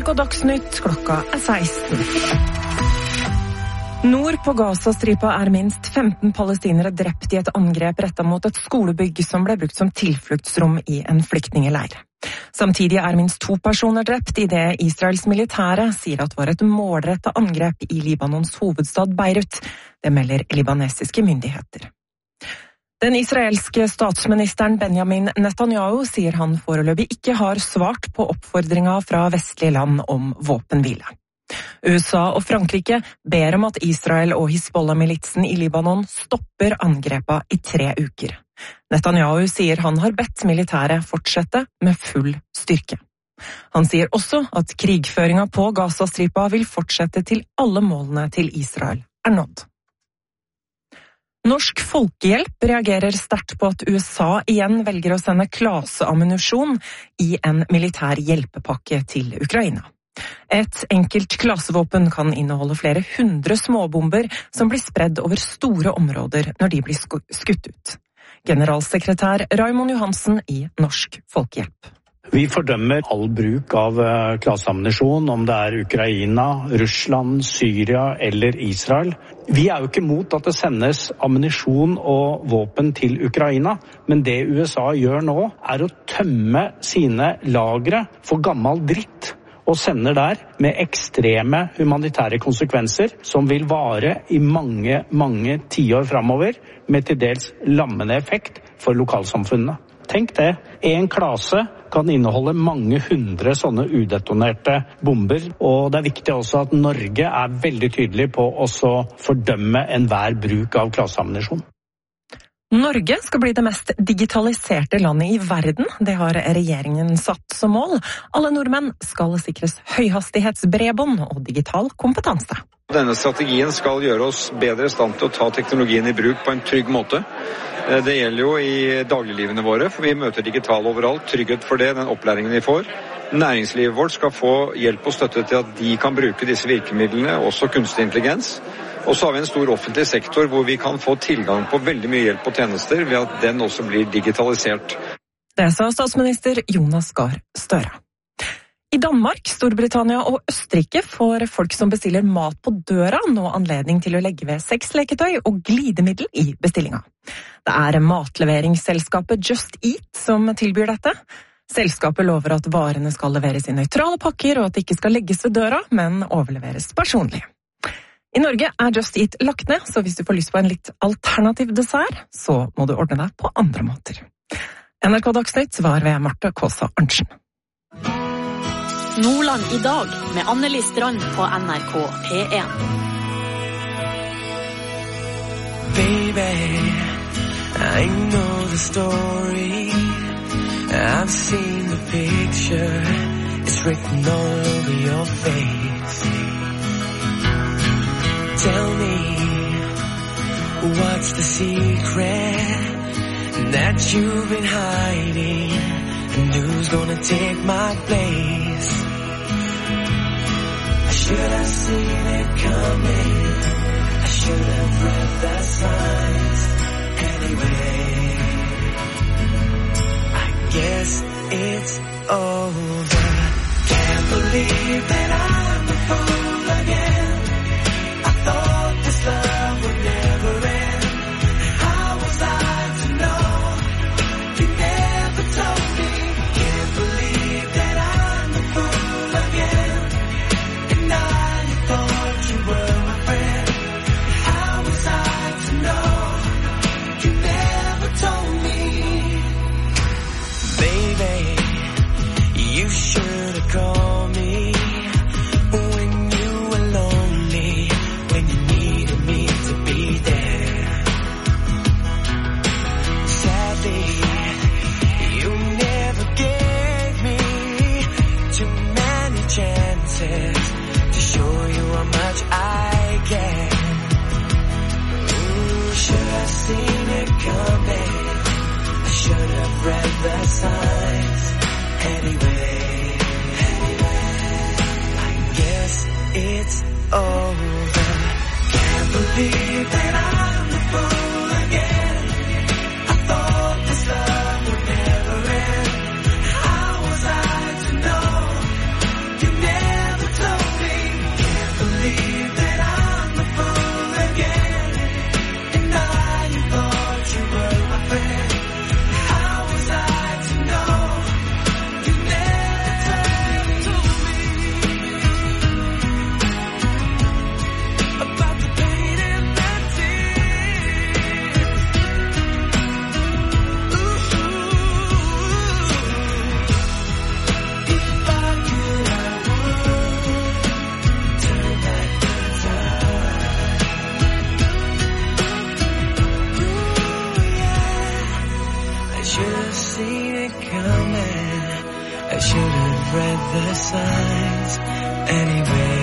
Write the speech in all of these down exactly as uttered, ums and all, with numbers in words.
NRK Dagsnytt, klokka er seksten. Nord på Gaza-stripa er minst femten palestinere drept i et angrep rettet mot et skolebygg som ble brukt som tilfluktsrom i en flyktningeleir. Samtidig er minst to personer drept i det Israels militære sier at var et målrettet angrep i Libanons hovedstad Beirut. Det melder libanesiske myndigheter. Den israelske statsministeren Benjamin Netanyahu sier han foreløpig ikke har svart på oppfordringa fra vestlige land om våpenhvile. U S A og Frankrike ber om at Israel og Hizbollah-militsen i Libanon stopper angrepa i tre uker. Netanyahu sier han har bedt militæret fortsette med full styrke. Han sier også at krigføringa på Gaza-stripa vil fortsette til alle målene til Israel er nådd. Norsk Folkehjelp reagerer sterkt på at U S A igjen velger å sende klaseammunisjon i en militær hjelpepakke til Ukraina. Et enkelt klasevåpen kan inneholde flere hundre småbomber som blir spredd over store områder når de blir skutt ut. Generalsekretær Raymond Johansen i Norsk Folkehjelp. Vi fordømmer all bruk av klaseammunisjon, om det er Ukraina, Russland, Syria eller Israel. Vi er jo ikke mot at det sendes ammunisjon og våpen til Ukraina, men det U S A gjør nå er å tømme sine lagre for gammel dritt og sender der med ekstreme humanitære konsekvenser som vil vare i mange, mange tiår fremover med til dels lammende effekt for lokalsamfunnene. Tenk det, en klase kan inneholde mange hundre sånne udetonerte bomber, og det er viktig også at Norge er veldig tydelig på å fordømme enhver bruk av klaseammunisjon. Norge skal bli det mest digitaliserte landet i verden, det har regjeringen satt som mål. Alle nordmenn skal sikres høyhastighetsbredbånd og digital kompetanse. Denne strategien skal gjøre oss bedre i stand til å ta teknologien i bruk på en trygg måte. Det gjelder jo i dagliglivene våre, for vi møter digital overalt, trygghet for det, den opplæringen vi får. Næringslivet vårt skal få hjelp og støtte til at de kan bruke disse virkemidlene, også kunstig intelligens. Og så har vi en stor offentlig sektor hvor vi kan få tilgang på veldig mye hjelp og tjenester ved at den også blir digitalisert. Det sa statsminister Jonas Gahr Støre. I Danmark, Storbritannia og Østerrike får folk som bestiller mat på døra nå anledning til å legge ved sexleketøy og glidemiddel i bestillinga. Det er matleveringsselskapet Just Eat som tilbyr dette. Selskapet lover at varene skal leveres i nøytrale pakker og at det ikke skal legges ved døra, men overleveres personlig. I Norge er Just Eat lagt ned, så hvis du får lyst på en litt alternativ dessert, så må du ordne deg på andre måter. N R K Dagsnytt var ved Marte Kåsa Arntzen. Nordland i dag med Anneli Strand på N R K P en. Baby, I know the story. I've seen the picture. It's written all over your face. Tell me, what's the secret that you've been hiding? And who's gonna take my place? I should have seen it coming. I should have read the signs. Anyway, I guess it's over. Can't believe that I'm a fool again. I thought this love would never end. How was I to know? You never told me. Can't believe that I'm a fool again. And I thought you were my friend. How was I to know? You never told me. Baby, you should have called me when you were lonely, when you needed me to be there. Sadly, you never gave me too many chances to show you how much I care. Ooh, should have seen it coming. I should have read the signs. Anyway, I guess it's over. Can't believe that I'm the fool again. I thought this love would never end. How was I to know? You never signs anyway.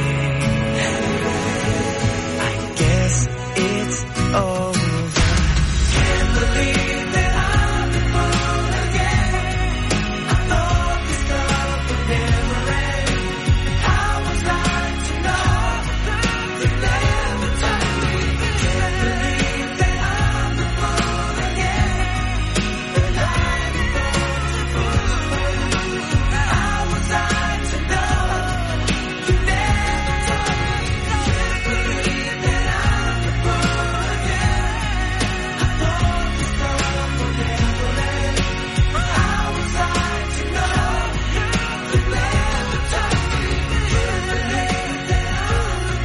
I guess it's over. Can't believe that I'm the fool again. I thought this love would never end. How was I to know you never told me? Can't believe that I'm the fool again. The lie before the fool. How was I to know you never told me? Can't believe that I'm the fool again. I thought this love would never end. How was I to know you never told me? Can't believe that I'm the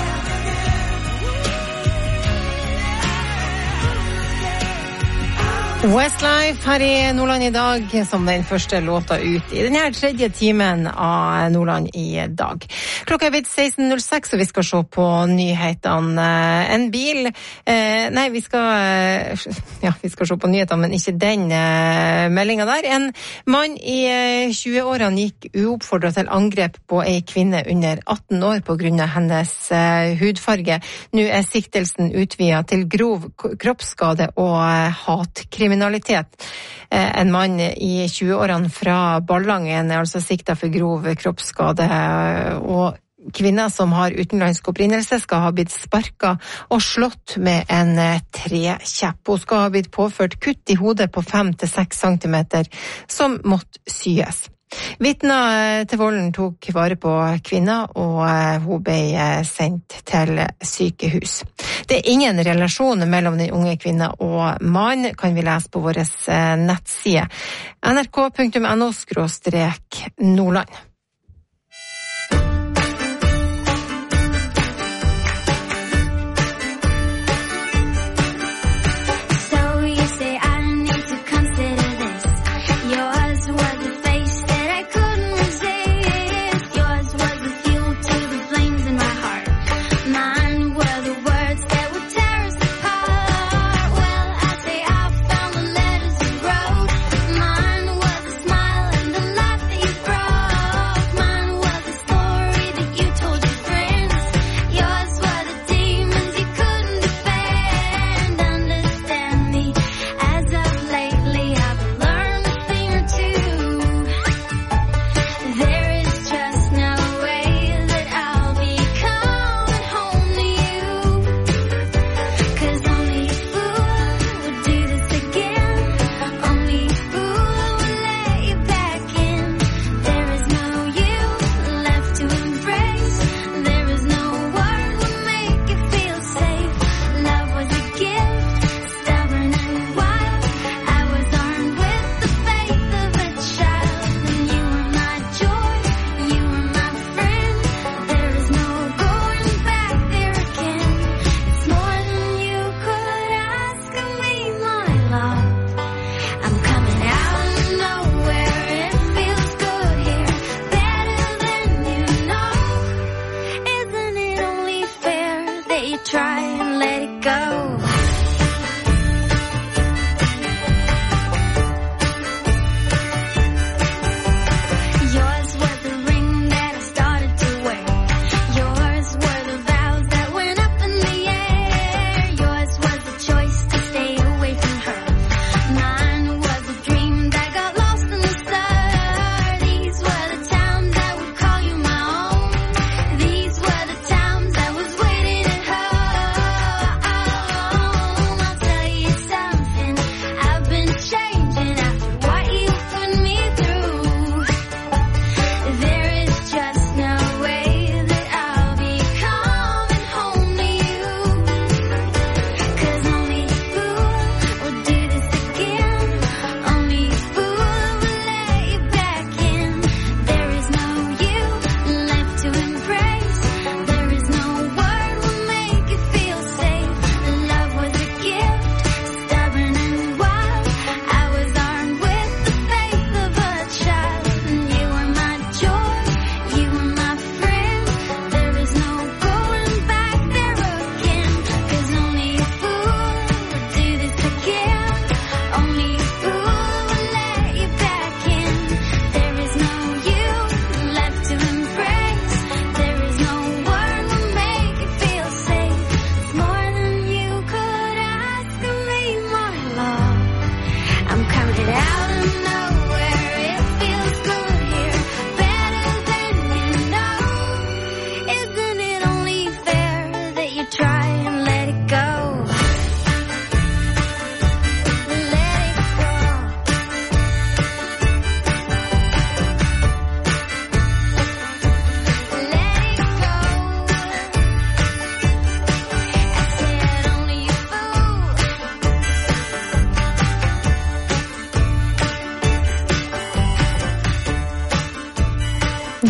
Westlife her i Nordland i dag, som den første låta ut i denne tredje timen av Nordland i dag. Klokka er blitt seksten null seks, og vi skal se på nyhetene. En bil, eh, nei, vi skal, ja, vi skal se på nyhetene, men ikke den eh, meldingen der. En mann i eh, tjue-årene gikk uoppfordret til angrep på en kvinne under atten år på grunn av hennes eh, hudfarge. Nå er siktelsen utvidet til grov kroppsskade og eh, hatkriminalitet. En mann i tjue-årene fra Ballangen er altså siktet for grov kroppsskade, og kvinner som har utenlandsk opprinnelse skal ha blitt sparket og slått med en trekjepp. Hun skal ha blitt påført kutt i hodet på fem til seks centimeter som måtte syes. Vitner til volden tok vare på kvinner, og hun ble sendt til sykehus. Det er ingen relasjon mellom den unge kvinnen og mann, kan vi lese på vår nettside n r k punktum n o skråstrek Nordland.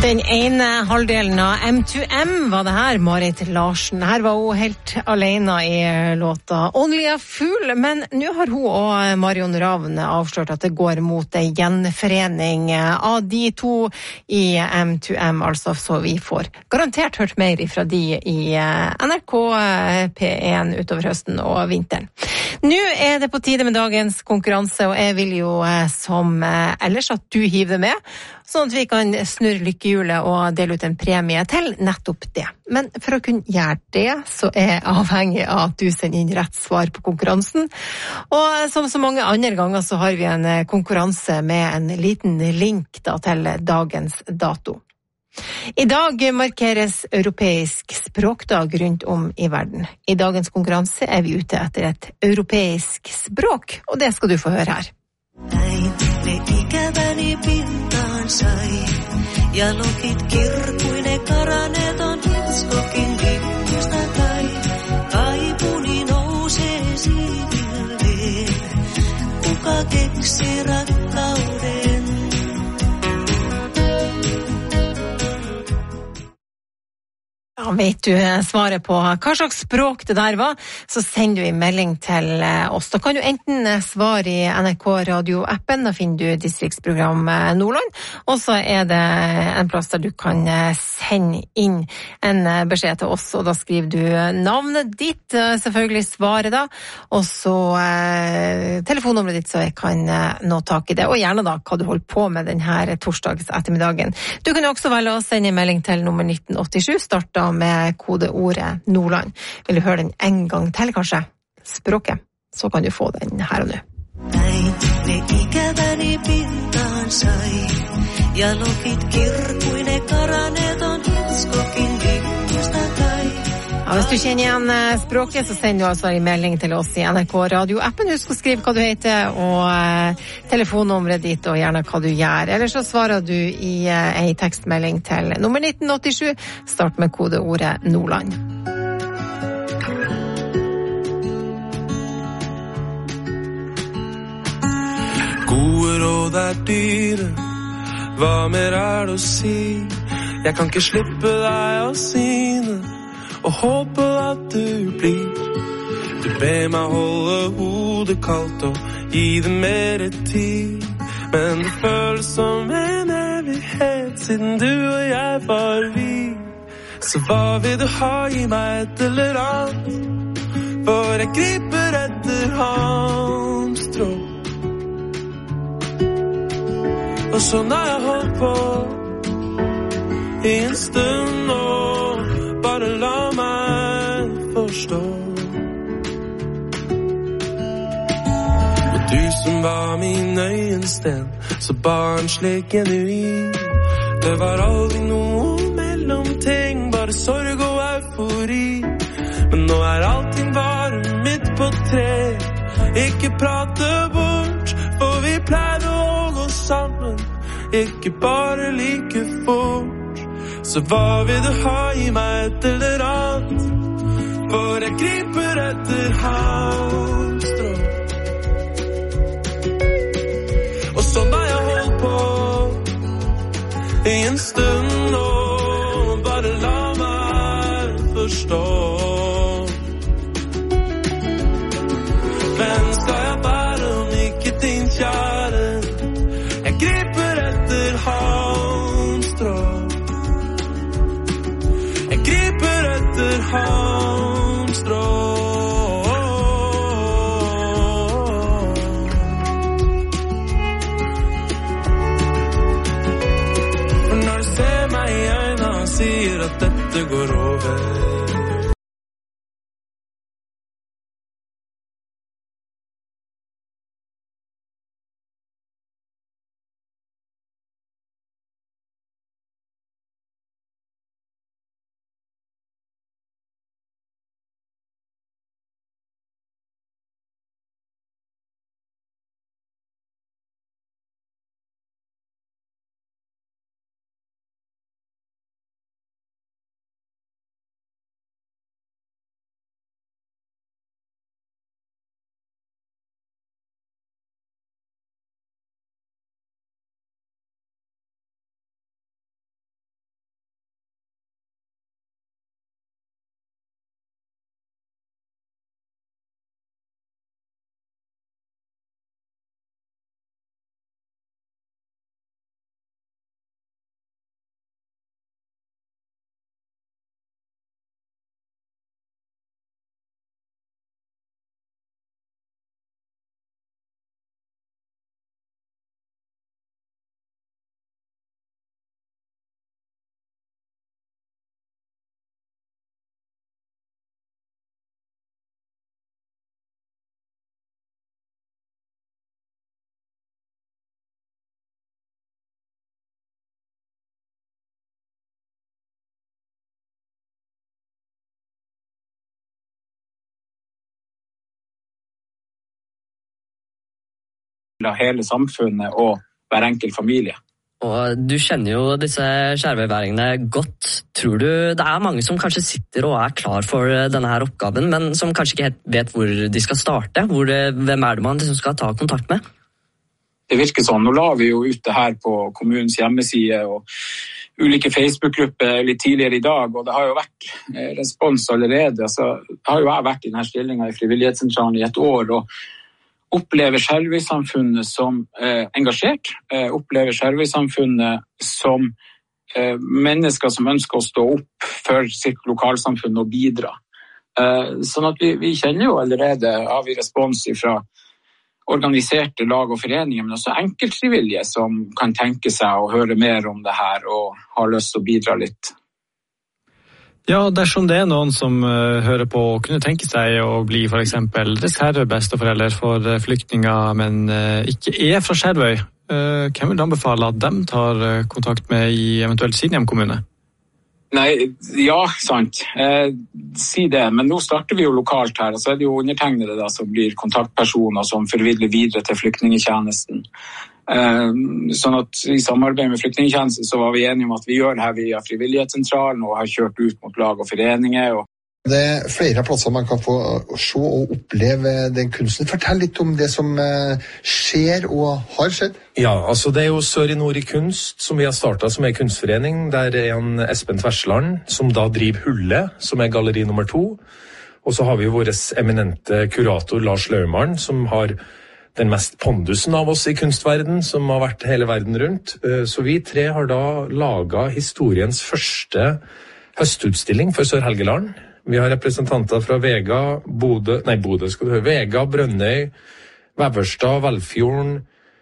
Den ene halvdelen av M to M var det her, Marit Larsen. Her var hun helt alene i låta Only a Fool, men nå har hun og Marion Ravn avslørt at det går mot en gjenforening av de to i M to M, altså, så vi får garantert hørt mer fra de i N R K P én utover høsten og vinteren. Nå er det på tide med dagens konkurranse, og jeg vil jo som ellers at du hiver det med, sånn at vi kan snurre lykkehjulet og dele ut en premie til nettopp det. Men for å kunne gjøre det, så er jeg avhengig av at du sender inn rett svar på konkurransen. Og som så mange andre ganger så har vi en konkurranse med en liten link da, til dagens dato. I dag markeres europeisk språkdag rundt om i verden. I dagens konkurranse er vi ute etter et europeisk språk, og det skal du få høre her. Äitille ikäväni pintaan sai, ja lokit kirkuine karaneton hitskokin vinkusta kai. Kaipuni nousee siivilleen, kuka keksi rakkauden. Ja, vet du svaret på hva slags språk det der var, så sender du en melding til oss. Da kan du enten svare i N R K Radio-appen, da finner du distriktsprogram Nordland, og så er det en plass der du kan sende inn en beskjed til oss, og da skriver du navnet ditt, selvfølgelig svaret da, og så eh, telefonnummeret ditt, så jeg kan nå tak i det, og gjerne da hva du holder på med denne torsdags ettermiddagen. Du kan også velge å sende en melding til nummer nitten åttisju, starta med kodeordet Nordland. Vil du høre den en gang til, kanskje? Språket. Så kan du få den her og nå. Äitille ikäväni pintaan sai, ja lokit kirkuine karaneton hitskokin vinkusta kai. Ja, hvis du kjenner igjen språket, så sender du altså en melding til oss i N R K Radio-appen. Husk å skrive hva du heter, og eh, telefonnummeret ditt, og gjerne hva du gjør. Eller så svarer du i eh, en tekstmelding til nummer nitten åttisju. Start med kodeordet Nordland. Gode råd er dyre, hva mer er det å si? Jeg kan ikke slippe deg av syne, og håper at du blir. Du ber meg holde hodet kaldt og gi det mer tid, men det føles som en evighet siden du og jeg var vi. Så hva vil du ha, gi meg et eller annet, for jeg griper etter halmstrå. Og sånn har jeg holdt på i en stund nå, bare la meg forstå. Og du som var min øyensten, så barnslig genuin. Det var aldri noe mellomting, bare sorg og eufori. Men nå er allting bare midt på tre. Ikke prate bort, for vi pleide å gå sammen, ikke bare like fort. Så hva vil du ha, gi meg et eller annet, for jeg griper etter halmstrå. Og sånn har jeg holdt på i en stund nå, bare la meg forstå. Men skal jeg være om ikke din kjære, jeg griper etter halmstrå. Jeg griper etter halmstrå. For når du ser meg i øynene og sier at dette går over, av hele samfunnet og hver enkelt familie. Og du kjenner jo disse skjervøyværingene godt. Tror du det er mange som kanskje sitter og er klar for denne her oppgaven, men som kanskje ikke helt vet hvor de skal starte? Hvor det, hvem er det man liksom skal ta kontakt med? Det virker sånn. Nå la vi jo ut det her på kommunens hjemmeside og ulike Facebook-grupper litt tidligere i dag, og det har jo vært respons allerede. Altså, har jo jeg vært i denne stillingen i Frivillighetssentralen i et år, og opplever Skjervøy-samfunnet som eh, engasjert, eh, opplever Skjervøy-samfunnet som eh, mennesker som ønsker å stå opp for sitt lokalsamfunn og bidra. Eh, sånn at vi, vi kjenner jo allerede av i respons fra organiserte lag og foreninger, men også enkeltfrivillige som kan tenke seg å høre mer om det her og har lyst til å bidra litt. Ja, dersom det er noen som uh, hører på og kunne tenke seg å bli for eksempel reservebesteforelder for uh, flyktninger, men uh, ikke er fra Skjervøy, uh, hvem vil anbefale at de tar uh, kontakt med i eventuelt sin hjemkommune? Nei, ja, sant. Eh, si det, men nå starter vi jo lokalt her, og så er det jo undertegnede da, som blir kontaktpersoner som formidler videre til flyktningetjenesten. Eh, sånn at i samarbeid med flyktningetjenesten så var vi enige om at vi gjør det her via Frivillighetssentralen og har kjørt ut mot lag og foreninger. Og det er flere plasser man kan få se og oppleve den kunsten. Fortell litt om det som skjer og har skjedd. Ja, altså det er jo Sør i Nord i kunst som vi har startet som er kunstforening. Der er en Espen Tversland som da driver Hullet, som er galleri nummer to. Og så har vi jo vår eminente kurator Lars Laumann, som har den mest pondusen av oss i kunstverden, som har vært hele verden rundt. Så vi tre har da laget historiens første høstutstilling for Sør-Helgeland. Vi har representanter fra Vega, Bodø, nei Bodø skal du høre, Vega, Brønnøy, Veverstad, Velfjorden,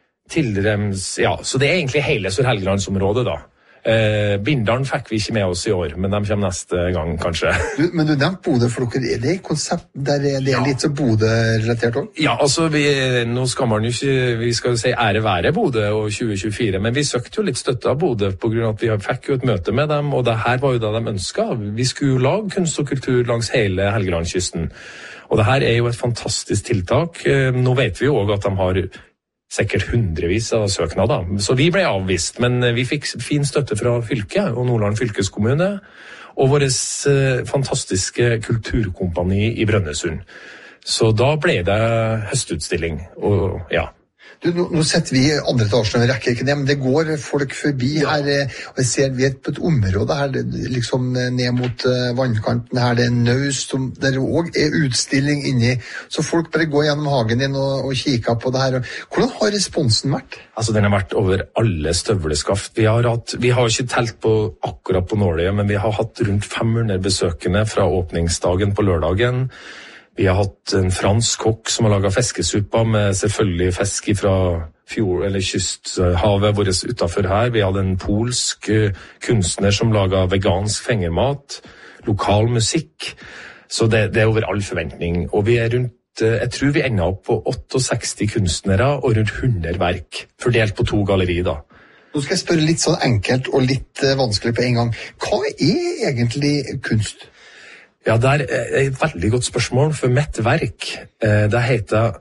Tilrems, ja, så det er egentlig hele Sør-Helgelandsområdet da. Eh, Bindalen fikk vi ikke med oss i år, men de kommer neste gang kanskje. Du, men du nevnte Bodø, for dere, er det et konsept der det er ja. Litt så Bodø-relatert også? Ja, altså, vi, nå skal man jo ikke, vi skal jo si ære være Bodø og tjue tjuefire, men vi søkte jo litt støtte av Bodø, på grunn av at vi fikk jo et møte med dem, og det her var jo da de ønsket. Vi skulle jo lage kunst og kultur langs hele Helgelandskysten. Og det her er jo et fantastisk tiltak. Nå vet vi jo også at de har sikkert hundrevis av søknader. Så vi ble avvist, men vi fikk fin støtte fra fylket og Nordland fylkeskommune og våres eh, fantastiske kulturkompani i Brønnøysund. Så da ble det høstutstilling, og ja. Du, nå, nå setter vi andre etasjen, rekker ikke ned, men det går folk forbi her, og jeg ser vi er på et område her, liksom ned mot vannkanten her, det er naust, der det også er utstilling inni, så folk bare går gjennom hagen din og, og kikker på det her. Hvordan har responsen vært? Altså, den har vært over alle støvleskaft. Vi har, hatt, vi har ikke telt på akkurat på Nåløya, men vi har hatt rundt fem hundre besøkende fra åpningsdagen på lørdagen. Vi har hatt en fransk kokk som har laget fiskesuppa med selvfølgelig fisk fra fjord, eller kysthavet vårt utenfor her. Vi hadde en polsk kunstner som laget vegansk fingermat, lokal musikk. Så det, det er over all forventning. Og vi er rundt, jeg tror vi ender opp på seksogåtte kunstnere og rundt hundre verk, fordelt på to galleri da. Nå skal jeg spørre litt sånn enkelt og litt vanskelig på en gang. Hva er egentlig kunst? Ja, det er et veldig godt spørsmål, for mitt verk, det heter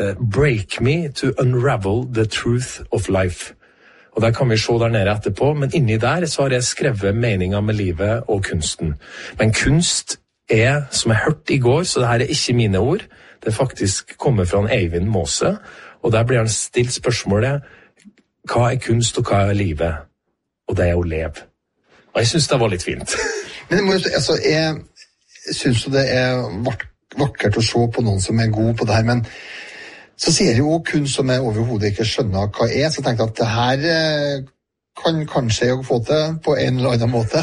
Break Me to Unravel the Truth of Life. Og der kan vi se der nede etterpå, men inni der så har jeg skrevet meninger med livet og kunsten. Men kunst er, som jeg hørte i går, så det her er ikke mine ord, det er faktisk kommet fra en Eivind Måse, og der blir han stilt spørsmålet, hva er kunst og hva er livet? Og det er å leve. Og jeg synes det var litt fint. Men det må jo, altså, jeg... Jeg synes jo det er vakkert å se på noen som er god på det her, men så sier jo kunst som jeg overhodet ikke skjønner hva er, så jeg tenkte at det her kan kanskje jeg få til på en eller annen måte.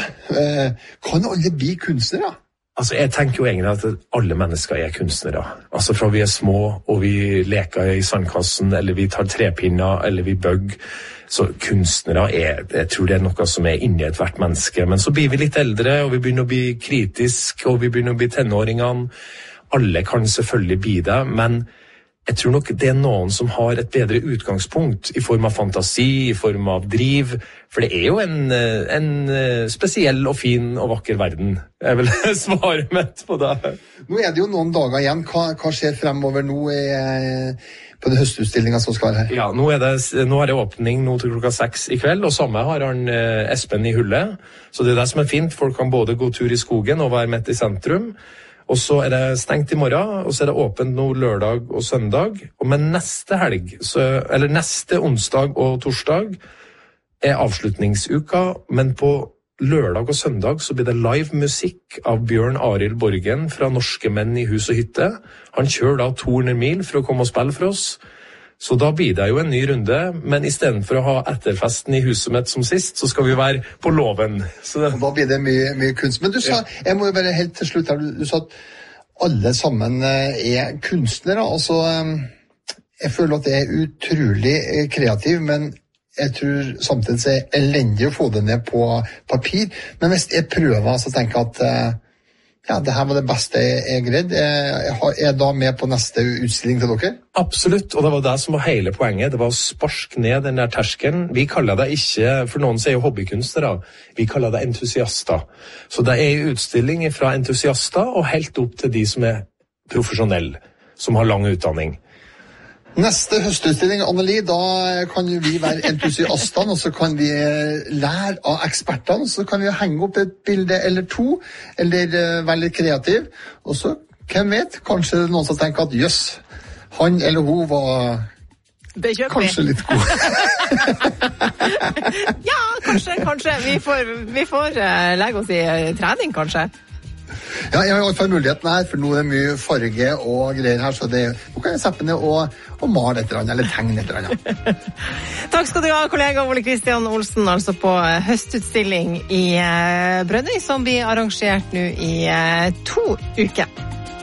Kan alle bli kunstnere? Altså, jeg tenker jo egentlig at alle mennesker er kunstnere. Altså, fra vi er små, og vi leker i sandkassen, eller vi tar trepinner, eller vi bøgger. Så kunstnere er, jeg tror det er noe som er inni et hvert menneske. Men så blir vi litt eldre, og vi begynner å bli kritiske, og vi begynner å bli tenåringene. Alle kan selvfølgelig bli det, men jeg tror nok det er noen som har et bedre utgangspunkt i form av fantasi, i form av driv, for det er jo en, en spesiell og fin og vakker verden. Jeg vil svare mitt på det. Nå er det jo noen dager igjen. Hva, hva skjer fremover nå i, på den høstutstillingen som skal være her? Ja, nå er det, nå er det åpning nå til klokka seks i kveld, og samme har han Espen i hullet. Så det er det som er fint. Folk kan både gå tur i skogen og være midt i sentrum. Og så er det stengt i morgen, og så er det åpent nå lørdag og søndag. Og med neste helg, så, eller neste onsdag og torsdag, er avslutningsuka, men på lørdag og søndag så blir det live musikk av Bjørn Arild Borgen fra Norske Menn i Hus og Hytte. Han kjører da to hundre mil for å komme og spille for oss. Så da blir det jo en ny runde, men i stedet for å ha etterfesten i huset mitt som sist, så skal vi være på låven. Så det... Da blir det mye, mye kunst. Men du sa, jeg må jo bare helt til slutt her, du, du sa at alle sammen er kunstnere. Altså, jeg føler at det er utrolig kreativ, men jeg tror samtidig så er det elendig å få det ned på papir. Men hvis jeg prøver, så tenker jeg at ja, det her var det beste jeg greide. Jeg er da med på neste utstilling til dere? Absolutt, og det var det som var hele poenget. Det var å sparske ned den der terskelen. Vi kaller det ikke, for noen sier jo hobbykunstnere, vi kaller det entusiaster. Så det er en utstilling fra entusiaster og helt opp til de som er profesjonelle, som har lang utdanning. Neste høstutstilling, Anneli, da kan vi være entusiastene, og så kan vi lære av ekspertene, så kan vi henge opp et bilde eller to, eller være litt kreativ, og så, hvem vet, kanskje noen som tenker at jøss, han eller hun var kanskje litt god. Ja, kanskje, kanskje. Vi får, vi får legge oss i trening, kanskje. Ja, jeg har i hvert fall muligheten her, for nå er det mye farge og greier her, så det, nå kan jeg seppe ned og, og male et eller annet, eller tegne et eller annet. Takk skal du ha, kollega Ole Kristian Olsen, altså på høstutstilling i Brønnøy, som blir arrangert nå i to uker.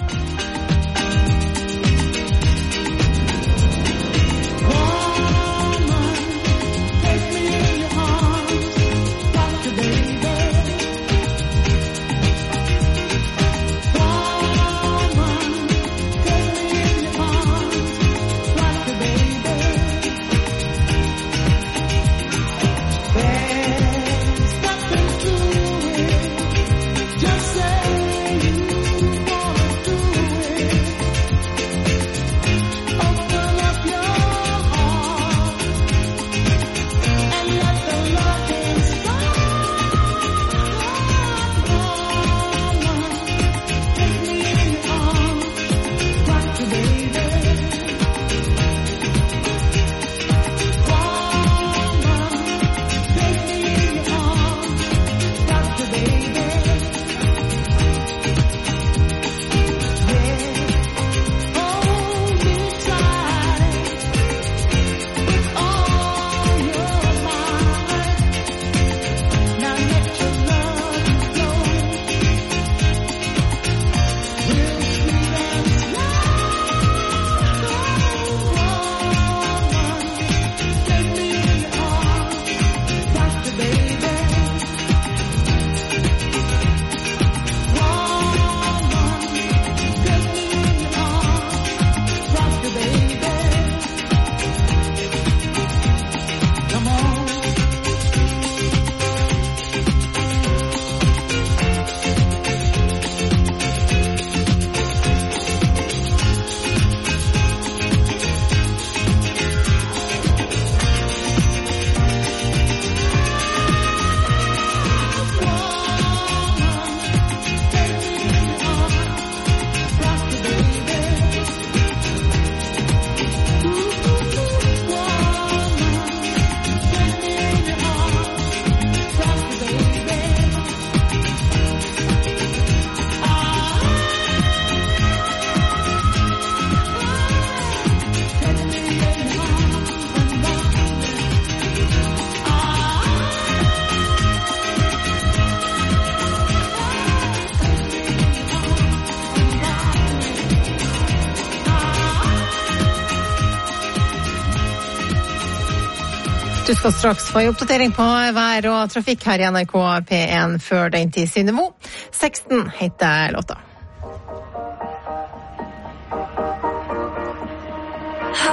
Du skal straks få en oppdatering på vær og trafikk her i N R K P én før den tid. Synne Mo. seksten heter låta.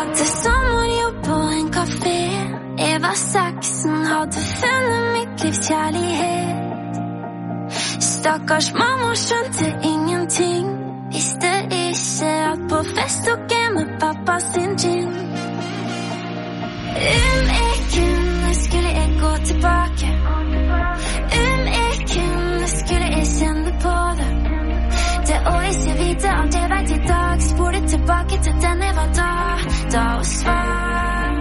Hadde sommerjobb på en kafé. Jeg var seksten, hadde funnet mitt livs kjærlighet. Stakkars mamma skjønte ingenting. Visste ikke at på fest tok jeg med pappa sin gin. Om jeg kunne skulle jeg gå tilbake. Om jeg kunne skulle jeg kjenne på det. Det å ikke vite alt jeg vet i dag. Spole tilbake til den jeg var da. Da og svar.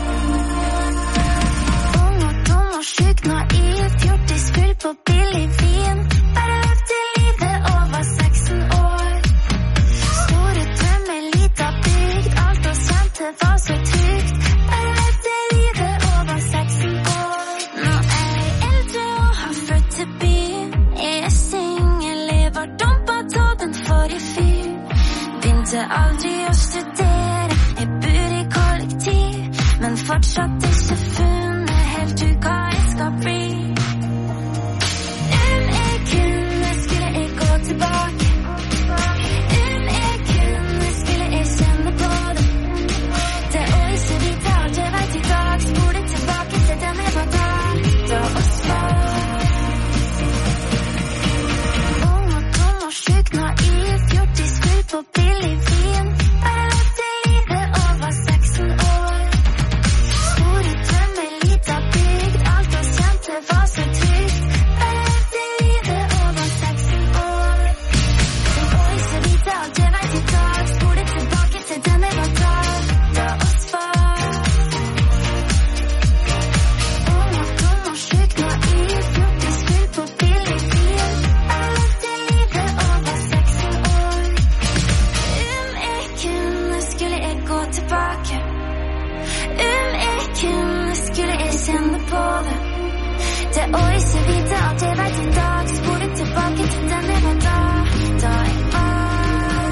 Ung og dum og syk, naiv. Fjortisfull på billig vin. Bare levde livet og var seksten år. Store drømmer, lita bygd. Alt oss kjente var så trygt. Bare levde livet og var seksten år. Nå er jeg eldre og har flyttet til byen. Jeg er singel, jeg var dumpet av den forrige fyr. Begynte aldri å studere. Jeg bor i kollektiv, men fortsatt ikke funnet helt ut hva jeg skal bli. Om jeg kunne skulle jeg gå tilbake. Om jeg kunne skulle jeg kjenne på det. Det å ikke vite alt jeg vet i dag. Spole tilbake til den jeg var da. Da og svar. Ung og dum og syk, naiv. Fjortisfull på billig vin. Bare levde livet og var seksten år. Store drømmer, lita bygd. Alt oss kjente var så trygt. Bare levde livet og var seksten år. Det å ikke vite alt jeg vet i dag. Spole tilbake til den jeg var da. Da og svar. Ung og dum og syk, naiv. Fjortisfull på billig vin. Bare levde livet og var seksten år. Om jeg kunne skulle jeg gå tilbake. Om jeg kunne skulle jeg kjenne på det. Det å ikke vite alt jeg vet i dag. Spole tilbake til den jeg var da. Da jeg var.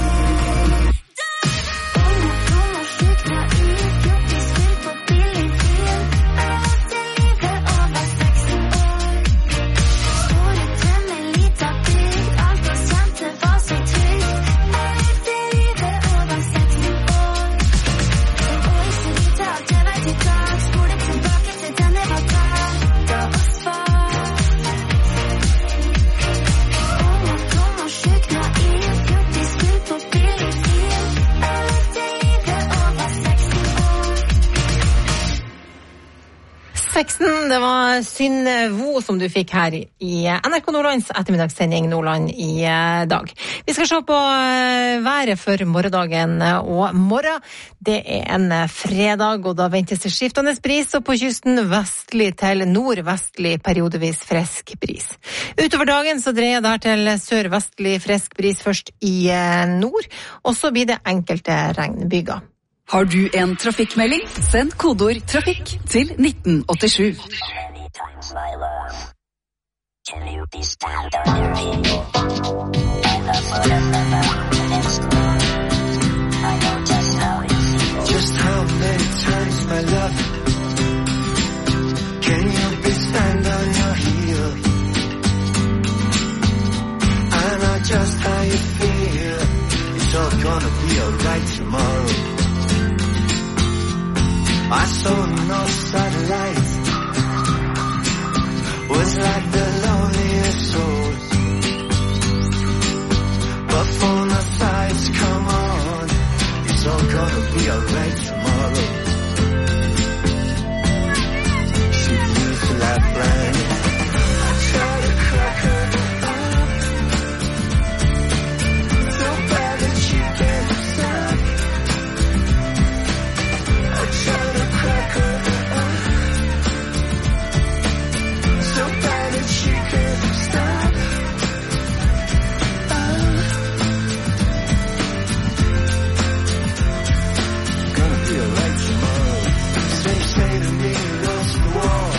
Ung og dum og syk, naiv. Fjortisfull på billig vin. Bare levde livet og var seksten år. Store drømmer, lita bygd. Alt oss kjente var så trygt. Bare levde livet og var seksten år. Det å ikke vite alt jeg vet i dag. Spole tilbake til den jeg var da. Da og svar. Ung og dum og syk, naiv. Fjortisfull på billig vin. Bare levde livet og var seksten år. seksten, det var Synnevo som du fikk her i N R K Nordlands ettermiddagssending Nordland i eh, dag. Vi skal se på eh, været for morgendagen, og morgen, det er en eh, fredag, og da ventes det skiftende bris, og på kysten vestlig til nordvestlig periodevis frisk bris. Utover dagen så dreier det her til sørvestlig frisk bris først i eh, nord, og så blir det enkelte regnbyger. Har du en trafikkmelding? Send kodeord trafikk til nitten åttisju. Just how many times, my love, can you be stand on your heel? I know just how you feel. It's all gonna be alright tomorrow. I saw no satellite, was like the loneliest soul. But phone the sights, come on, it's all gonna be alright tomorrow. She used to laugh brand. I tried to crack her up, so bad that she can't stop. I tried to crack her up, so bad that she can't stop. Gonna be alright tomorrow. So you say to me, you lost the war,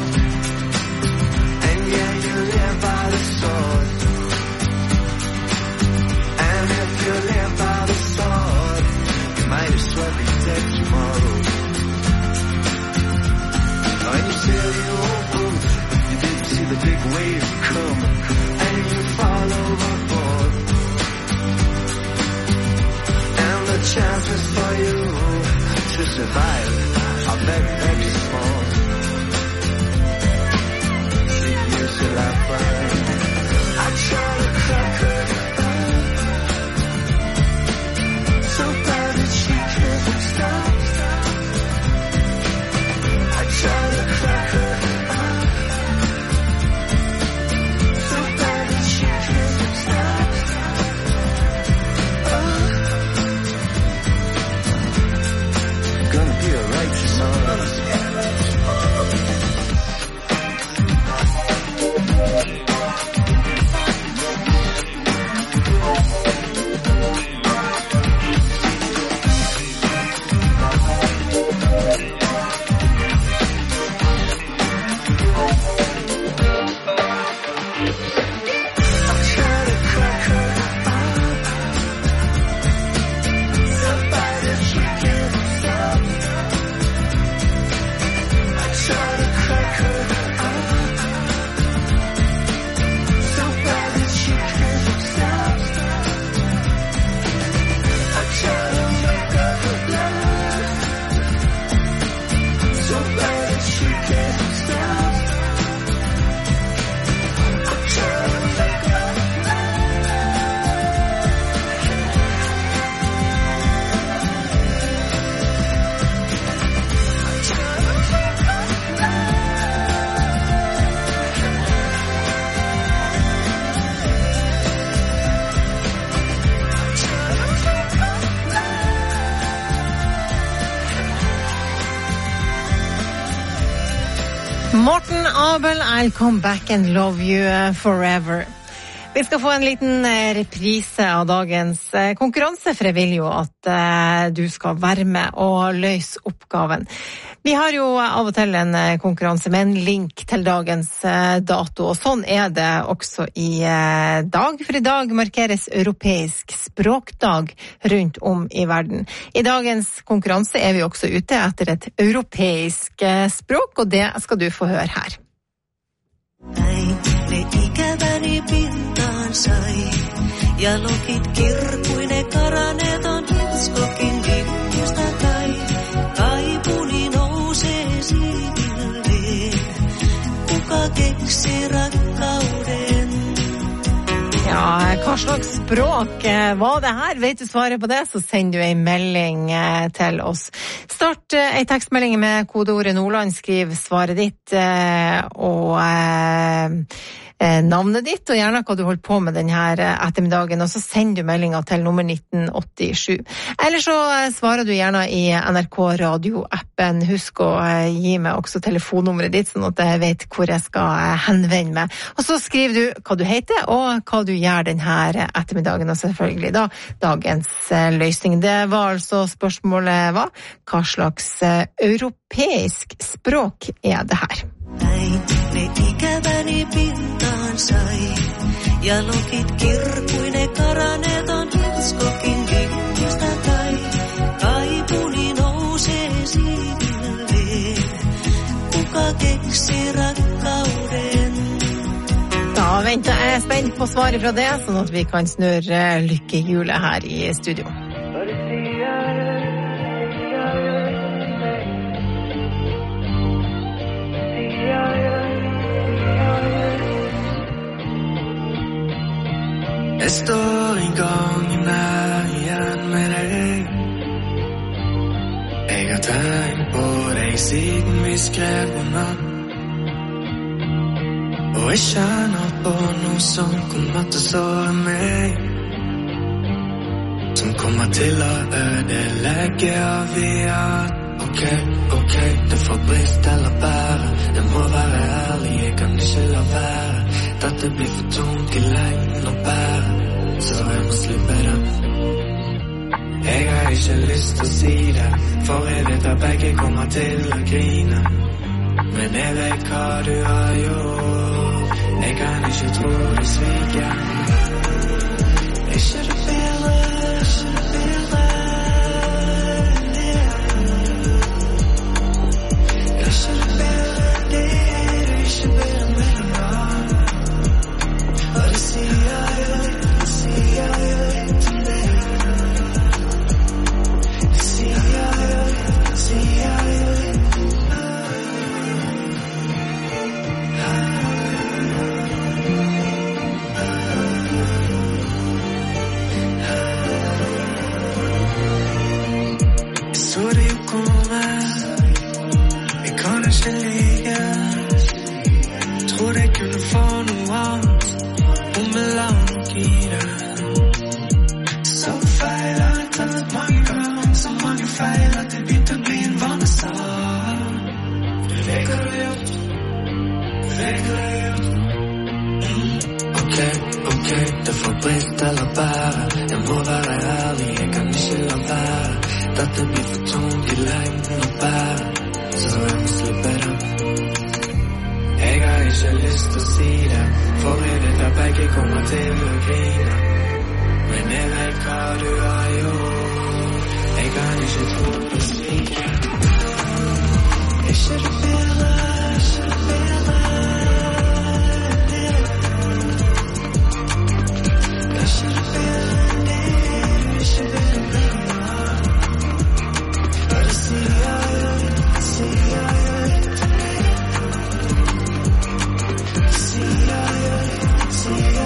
and yeah, you live by the sword. And if you live by the sword, you might as well be dead tomorrow. And you sail your old boat, you didn't see the big wave come, and you fall overboard. And the chances for you to survive are very, very small. She used to laugh right. I try to crack her so bad that she can't stop. I try to crack her so bad that she can't stop. Gonna be alright tomorrow. Morten Abel, I'll come back and love you forever. Vi skal få en liten reprise av dagens konkurranse, for jeg vil jo at du skal være med og løse oppgaven. Vi har jo av og til en konkurranse med en link til dagens dato, og sånn er det også i dag, for i dag markeres europeisk språkdag rundt om i verden. I dagens konkurranse er vi også ute etter et europeisk språk, og det skal du få høre her. Ne ikäväni pintaan sai, ja lokit kirkuine karaneton hiskokin linjasta kai. Kaipuni nousee siivilleen, kuka keksi rakkauden. Ja, hva slags språk var det her? Vet du svaret på det, så sender du en melding til oss. Start en tekstmelding med kodeordet Nordland, skriv svaret ditt og navnet ditt, og gjerne hva du holdt på med denne ettermiddagen, og så sender du meldinga til nummer nitten åttisju. Eller så svarer du gjerne i N R K radio-appen. Husk å gi meg også telefonnummeret ditt, sånn at jeg vet hvor jeg skal henvende meg. Og så skriver du hva du heter, og hva du gjør denne ettermiddagen, og selvfølgelig da dagens løsning. Det var altså spørsmålet var, hva slags europeisk språk er det her? Ne ikäväni pintaan sai, ja lokit kirkuine karaneton hiskokin linjasta kai. Kaipuni nousee siivilleen, kuka keksi rakkauden. Da venter jeg spent på svaret fra det, sånn at vi kan snurre lykkehjulet her i studio. Jeg står en gang i nær igjen med deg. Jeg har tenkt på deg siden vi skrev på natt. Og jeg kjenner på noe som kommer til å såre meg, som kommer til å ødelegge av vi at. Ok, ok, det får brist eller bære. Det må være ærlig, jeg kan ikke la være. Dette blir for tungt i lengden å bære, så jeg må slippe det. Jeg har ikke lyst til å si det, for jeg vet at begge kommer til å grine. Men jeg vet hva du har gjort, jeg kan ikke tro du sviker. Ikke det bedre, ikke det bedre. Ikke det bedre, det er det ikke bedre med det nå. Og det sier jeg, det sier jeg til deg. Det sier jeg, alt eller bære. Jeg må være ærlig, jeg kan ikke la være. Dette blir for tungt i lengden å bære, så jeg må slippe det. Jeg har ikke lyst til å si det, for jeg vet at begge kommer til å grine. Men jeg vet hva du har gjort, jeg kan ikke tro på svike. Ikke det bedre, ikke det bedre. Ikke det bedre enn det, ikke det bedre. Bare si ja, si ja, si ja, si ja.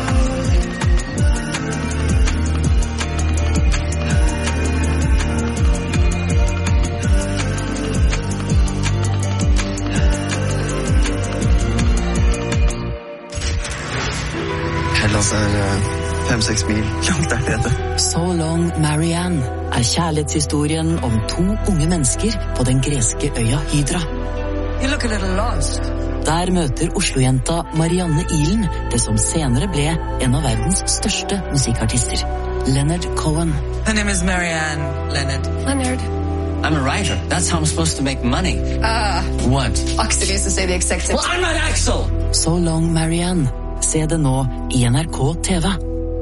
Hellas er fem-seks mil langt der nede. So Long Marianne er kjærlighetshistorien om to unge mennesker på den greske øya Hydra. You look a little lost. Der møter Oslo-jenta Marianne Ihlen det som senere ble en av verdens største musikkartister, Leonard Cohen. Her name is Marianne Leonard. Leonard. I'm a writer. That's how I'm supposed to make money. Ah. What? Axel used to say the executive. Well, I'm not Axel! So Long Marianne. Se det nå i N R K T V.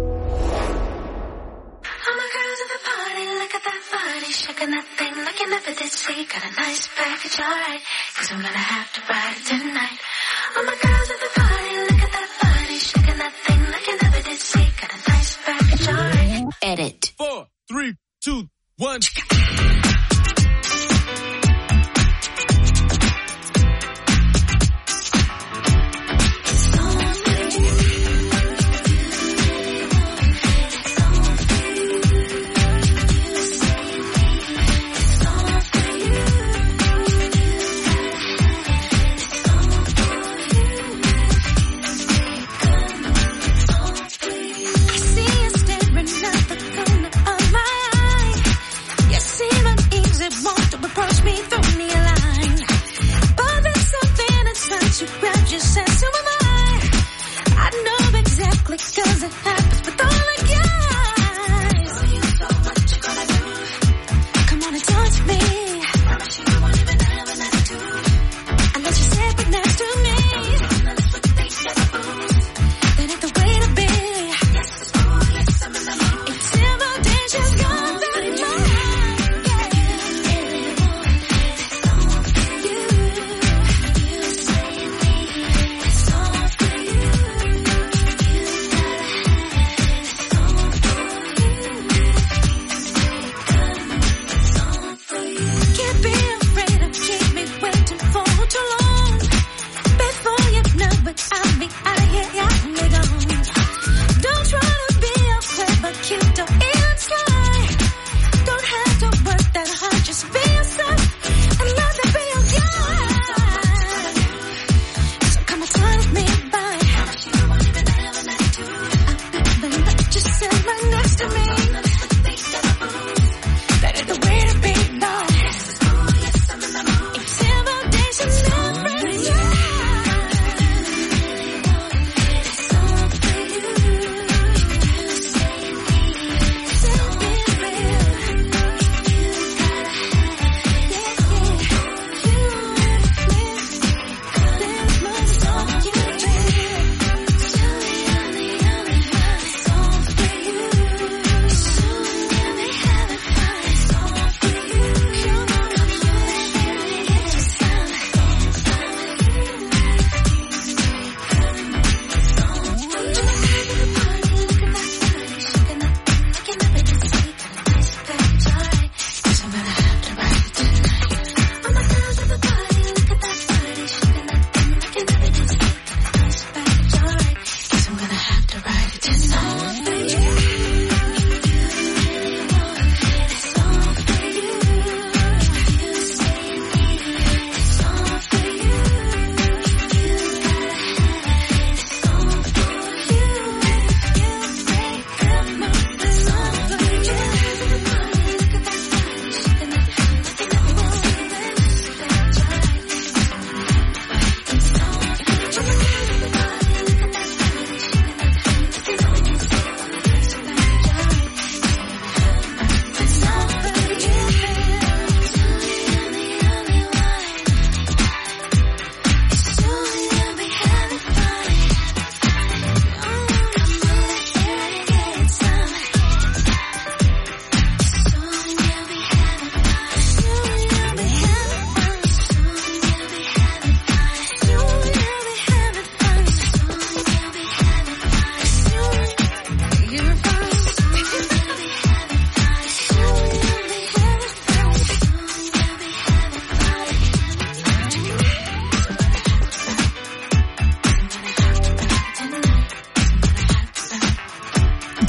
Edit. Four, three, two, one.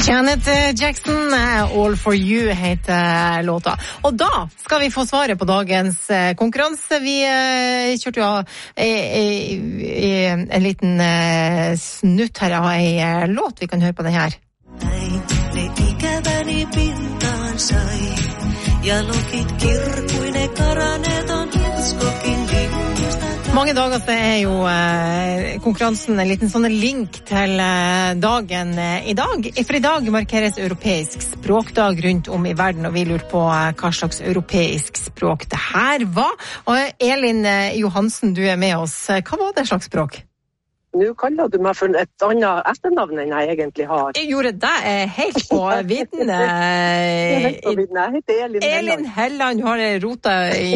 Janet Jackson, All For You heter låta. Og da skal vi få svaret på dagens konkurranse. Vi kjørte jo en liten snutt her av en låt. Vi kan høre på den her. Ne ikäväni pintaan sai, ja lokit kirkuine karaneton hitskokin linjasta. Mange dager så er jo eh, konkurransen en liten sånn link til eh, dagen eh, i dag. For i dag markeres europeisk språkdag rundt om i verden, og vi lurer på eh, hva slags europeisk språk det her var. Og Elin eh, Johansen, du er med oss. Hva var det slags språk? Nå kaller du meg for et annet etternavn enn jeg egentlig har. Jeg gjorde det helt på vidden. Jeg heter Elin Helland. Elin Helland, du har rota i,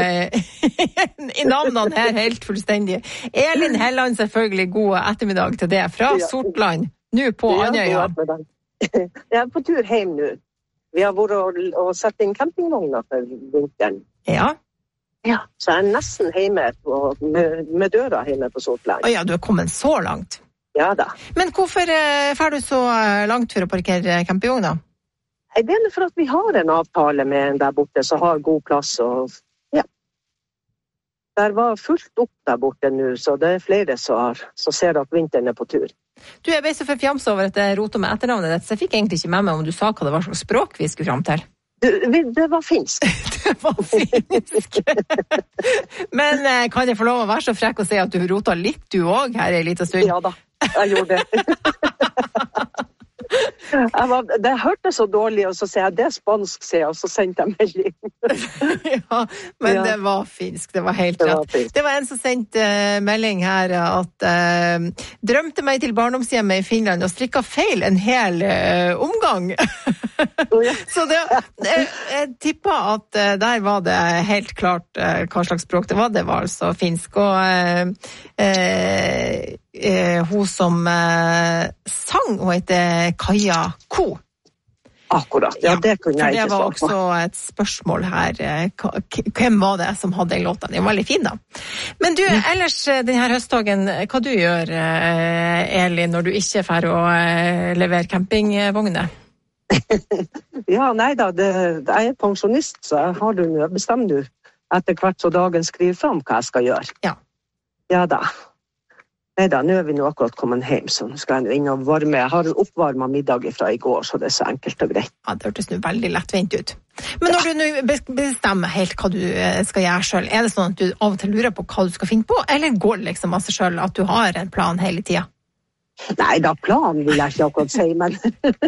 i navnene her helt fullstendig. Elin Helland, selvfølgelig god ettermiddag til det fra Sortland. Nå på Andøya. Jeg er på tur hjem nå. Vi har vært og, og sett inn campingvogner for vinteren. Ja. Ja, så jeg er nesten hjemme på, med, med døra hjemme på Sortland. Å ja, du er kommet så langt. Ja da. Men hvorfor eh, fer du så langt for å parkere campingvogna? Det er for at vi har en avtale med en der borte som har god plass. Og, ja. Der var fullt opp der borte nå, så det er flere som, har, som ser at vinteren er på tur. Du, jeg ble så forfjamset over at jeg rotet med etternavnet ditt, så jeg fikk egentlig ikke med meg om du sa hva det var slags språk vi skulle fram til. Du, det var finsk. Det var finsk. Men kan jeg få lov å være så frekk og si at du rotet litt du også her i en liten stund? Ja da, jeg gjorde det. Jeg var, det hørte så dårlig, og så sier jeg det er spansk, sier jeg, og så sendte jeg melding. Ja, men ja. Det var finsk, det var helt det rett. Var det var en som sendte uh, melding her at uh, drømte meg til barndomshjemmet i Finland og strikket feil en hel uh, omgang. Oh, ja. Så det, jeg, jeg tippet at uh, der var det helt klart uh, hva slags språk det var. Det var altså finsk, og uh, uh, uh, hun som uh, sang, hun heter Kaja Ko. Akkurat, ja, det kunne jeg ikke svare på. Det var også et spørsmål her. Hvem var det som hadde den låten? Den var veldig fin da. Men du, ellers denne høstdagen, hva du gjør, Elin, når du ikke er ferdig å levere campingvogner? Ja, nei da, det, jeg er pensjonist, så jeg har du bestemt du etter hvert så dagen skriver fram hva jeg skal gjøre. Ja. Ja da. Nei da, nå er vi nå akkurat kommet hjem, så nå skal jeg nå inn og varme. Jeg har oppvarmet middag fra i går, så det er så enkelt og greit. Ja, det hørtes nå veldig lettvint ut. Men når du nå bestemmer helt hva du skal gjøre selv, er det sånn at du av og til lurer på hva du skal finne på, eller går det liksom av seg selv at du har en plan hele tiden? Nei da, plan vil jeg ikke akkurat si, men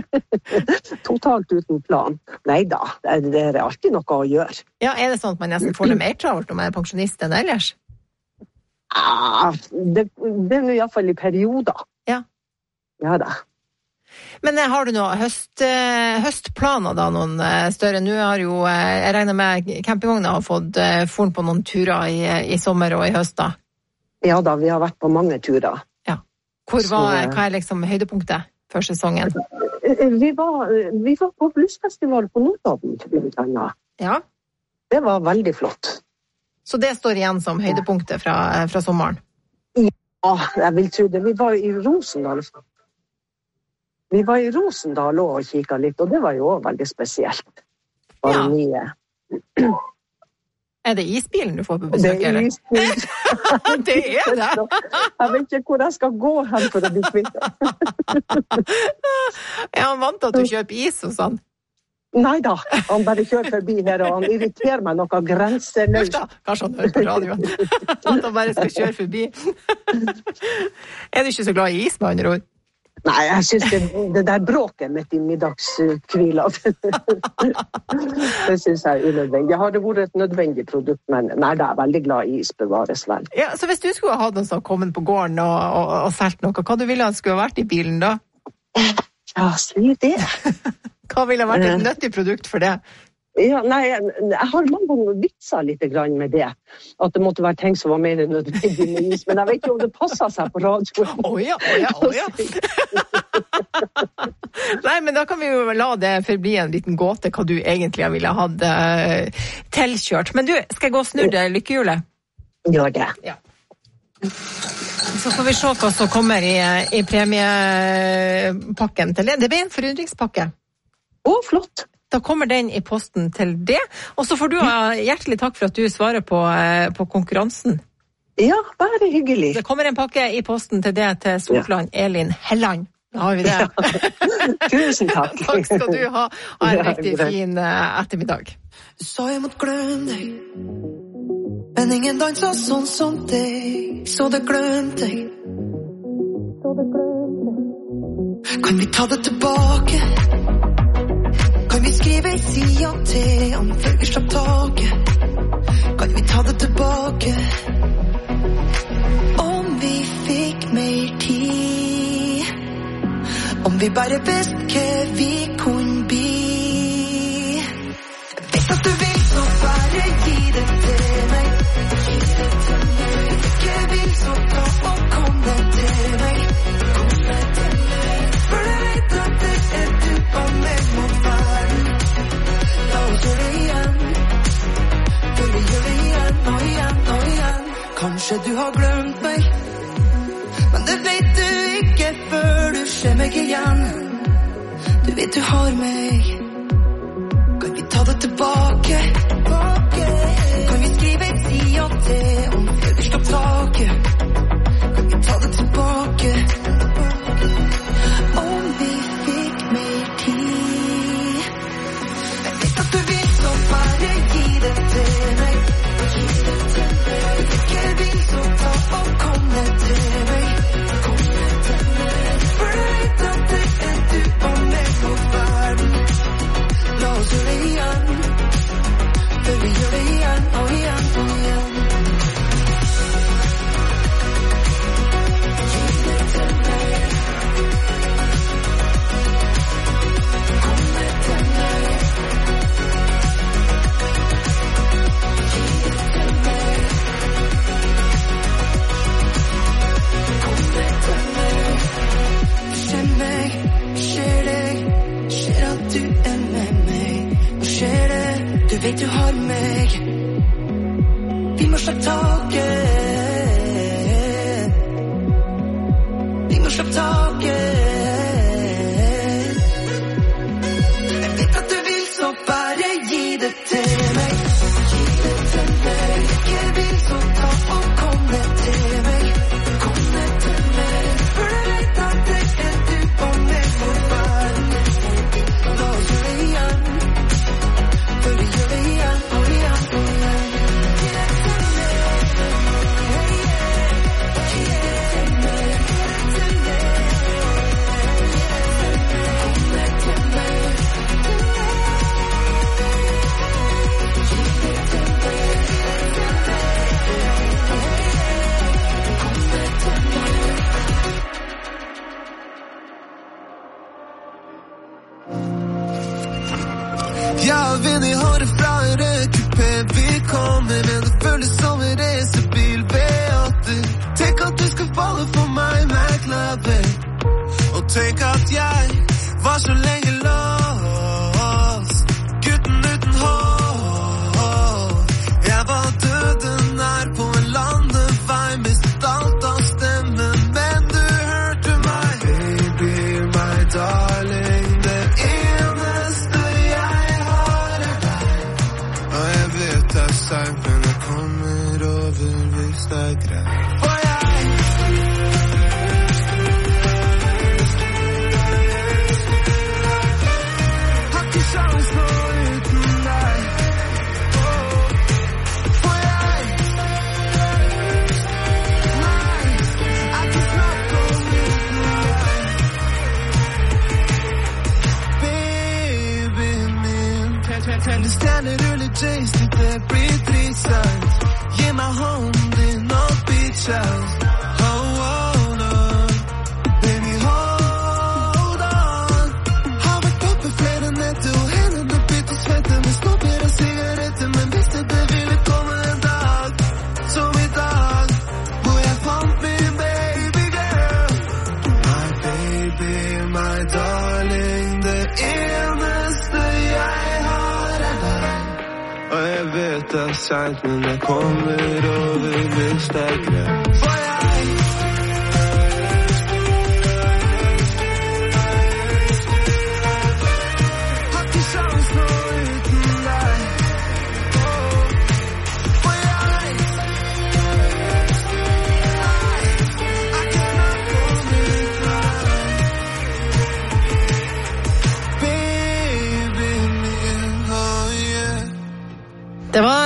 totalt uten plan. Nei da, det er alltid noe å gjøre. Ja, er det sånn at man nesten får det mer travelt når man er pensjonist enn ellers? Ah, det, det er nå i hvert fall i perioder. Ja. Ja da. Men har du noen høst, høstplaner da, noen større? Nå har jo, jeg regner med campingvogner har fått foren på noen turer i, i sommer og i høst da. Ja da, vi har vært på mange turer. Ja. Hvor var, hva er liksom høydepunktet for sesongen? Vi var, vi var på bluesfestival på Nordodden, blant annet. Ja. Det var veldig flott. Så det står igjen som høydepunktet fra, fra sommeren? Ja, jeg vil tro det. Vi var i Rosendal. Vi var i Rosendal og kikket litt, og det var jo også veldig spesielt. Bare ja. Nye. Er det isbilen du får på besøk, eller? Det er isbilen. Det er det. Jeg vet ikke hvor jeg skal gå hen for å bli kvitt. Jeg er vant til at du kjøper is og sånn. Nei da, han bare kjører forbi her, og han irriterer meg noe grenseløst. Kanskje han hører på radioen. At han bare skal kjøre forbi. Er du ikke så glad i is, med andre ord? Nei, jeg synes det, det der bråket mitt i middagskvila, det synes jeg er unødvendig. Jeg har det vært et nødvendig produkt, men nei, jeg er veldig glad i is, bevares vel. Ja, så hvis du skulle ha hatt noen som kommet på gården og, og, og selt noe, hva du ville han skulle ha vært i bilen da? Ja, si det. Hva ville vært et nyttig produkt for det? Ja, nei, jeg, jeg har mange ganger vitset litt grann med det. At det måtte være ting som var mer nødvendig med is. Men jeg vet ikke om det passer seg på radioen. Åja, åja, åja. Nei, men da kan vi jo la det forbli en liten gåte hva du egentlig ville ha uh, tilkjørt. Men du, skal jeg gå og snurre lykkehjulet? Gjør det. Ja. Så får vi se hva som kommer i, i premiepakken til det. Det blir en forundringspakke. Å, flott. Da kommer den i posten til det. Og så får du ha hjertelig takk for at du svarer på, på konkurransen. Ja, bare hyggelig. Det kommer en pakke i posten til det til Sortland Elin Helland. Da har vi det. Ja. Tusen takk. Takk skal du ha. Ha en riktig fin ettermiddag. Du sa jeg måtte glemme deg, men ingen danser sånn som deg, så det glemte jeg. Kan vi ta det tilbake? Kan vi skrive en sida til om før vi slapp taket? Kan vi ta det tilbake? Om vi fikk mer tid, om vi bare visste hva vi kunne bli. Jeg vet at du vil, så bare gi det til meg. Hvis ikke vil, så ta og kom det til meg. For jeg vet at det er du og meg mot verden. La oss gjøre det igjen, for vi gjør det igjen og igjen og igjen. Kanskje du har glemt meg, men det vet du ikke før du ser meg igjen. Du vet du har meg. Kan vi ta det tilbake? Kan vi skrive en sida til om før vi slapp taket? Kan vi ta det tilbake? Om vi fikk mer tid. Jeg vet at du vil, så bare gi det til meg. Hvis ikke vil, så ta og kom det til meg. For jeg vet at det er du og meg mot verden. La oss gjøre det igjen, for vi gjør det igjen og igjen og igjen. Kom det til meg. Kom det til meg. Se meg, ser deg, ser at du er med meg. Nå skjer det, du vet du har meg. Vi må slappe taket. Vi må slappe taket. Jeg vet at du vil, så bare gi det til meg. Gi det til meg. Ikke vil, så ta og kom det til meg. Kom det til meg. For jeg vet at det er du og meg mot verden. La oss gjøre det igjen, for vi gjør det igjen og igjen og igjen. Gi det til meg. Gi det til meg. Kom det til meg. Jeg har vind i håret fra en rød kupé. Vi kommer, men det føles som en racerbil V åtte. Tenk at du skal falle for meg med klabber. Og tenk at jeg var så lenge låst. Gutten uten hår. Jeg var døden nær på en landevei. Mistet alt av stemmen, men du hørte meg. Baby, my darling, det eneste jeg har er deg. Og jeg vet det er sent, men jeg kommer over hvis det er greit. For jeg har ikke sjans nå uten deg. For jeg Nei, jeg kan snakke om uten deg. Baby min, det stjerner ruller joystick, det blir dritseint. Gi meg hånden din og beach out. Oh, oh, no. Baby, hold on. Har vært oppe flere netter og hendene bytter svette med snopper og sigaretter, men visste det ville komme en dag som i dag, hvor jeg fant min baby girl. My baby, my darling, det eneste jeg har er deg. Og jeg vet det er sent, men jeg kommer over hvis det er greit. For jeg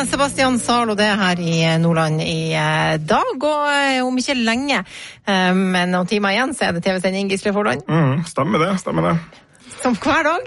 Sebastian Zalo det her i Nordland i dag, og om ikke lenge, men noen timer igjen, så er det T V-sending Gisle Forland. Mm, stemmer det, stemmer det. Som hver dag.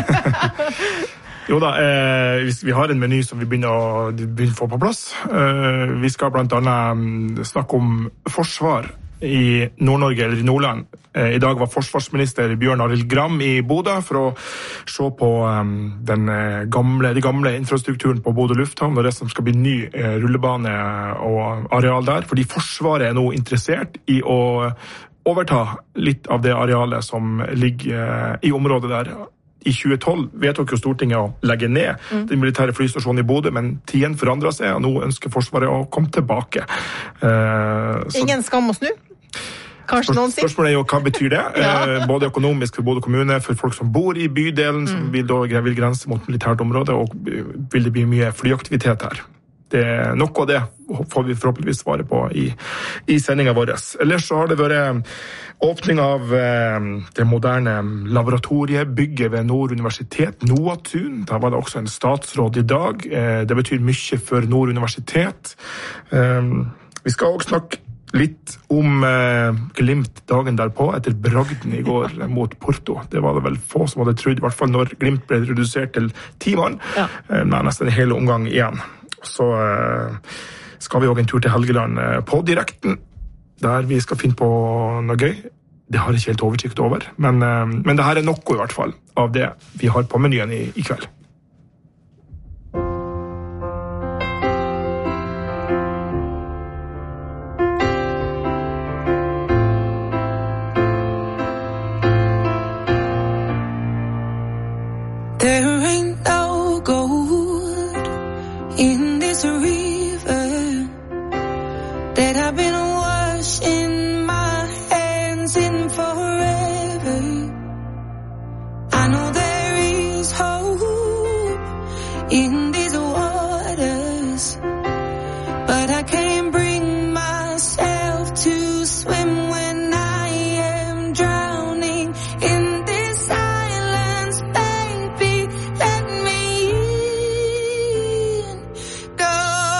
Jo da, eh, vi har en meny som vi begynner å, begynner å få på plass. Eh, vi skal blant annet snakke om forsvar i Nord-Norge, eller i Nordland. I dag var forsvarsminister Bjørn Arild Gram i Bodø for å se på um, den gamle, de gamle infrastrukturen på Bodø lufthavn, og det som skal bli ny uh, rullebane og areal der, fordi Forsvaret er nå interessert i å overta litt av det arealet som ligger uh, i området der. I tjue tolv vedtok jo Stortinget å legge ned mm. den militære flystasjonen i Bodø, men tiden forandret seg, og nå ønsker Forsvaret å komme tilbake. Uh, så... Ingen skam å snu? Kanskje noen sier. Spørsmålet er jo hva betyr det, ja. Både økonomisk for Bodø kommune, for folk som bor i bydelen, som mm. vil, da, vil grense mot militært område, og vil det bli mye flyaktivitet her. Det er nok av det får vi forhåpentligvis svare på i, i sendingen vår. Ellers så har det vært åpning av eh, det moderne laboratoriebygget ved Nord universitet, NOATUN. Da var det også en statsråd i dag. Eh, det betyr mye for Nord universitet. Eh, vi skal også snakke litt om eh, Glimt dagen derpå, etter bragden i går mot Porto. Det var det vel få som hadde trodd, i hvert fall når Glimt ble redusert til ti mann, ja. eh, med nesten en hel omgang igjen. Så eh, skal vi også en tur til Helgeland eh, på direkten, der vi skal finne på noe gøy. Det har jeg ikke helt oversikt over, men, eh, men det her er noe i hvert fall av det vi har på menyen i, i kveld. There ain't no gold in this river that I've been washing my hands in forever. I know there is hope in these waters, but I can't bring myself to swim when I am drowning in this silence. Baby, let me in. Go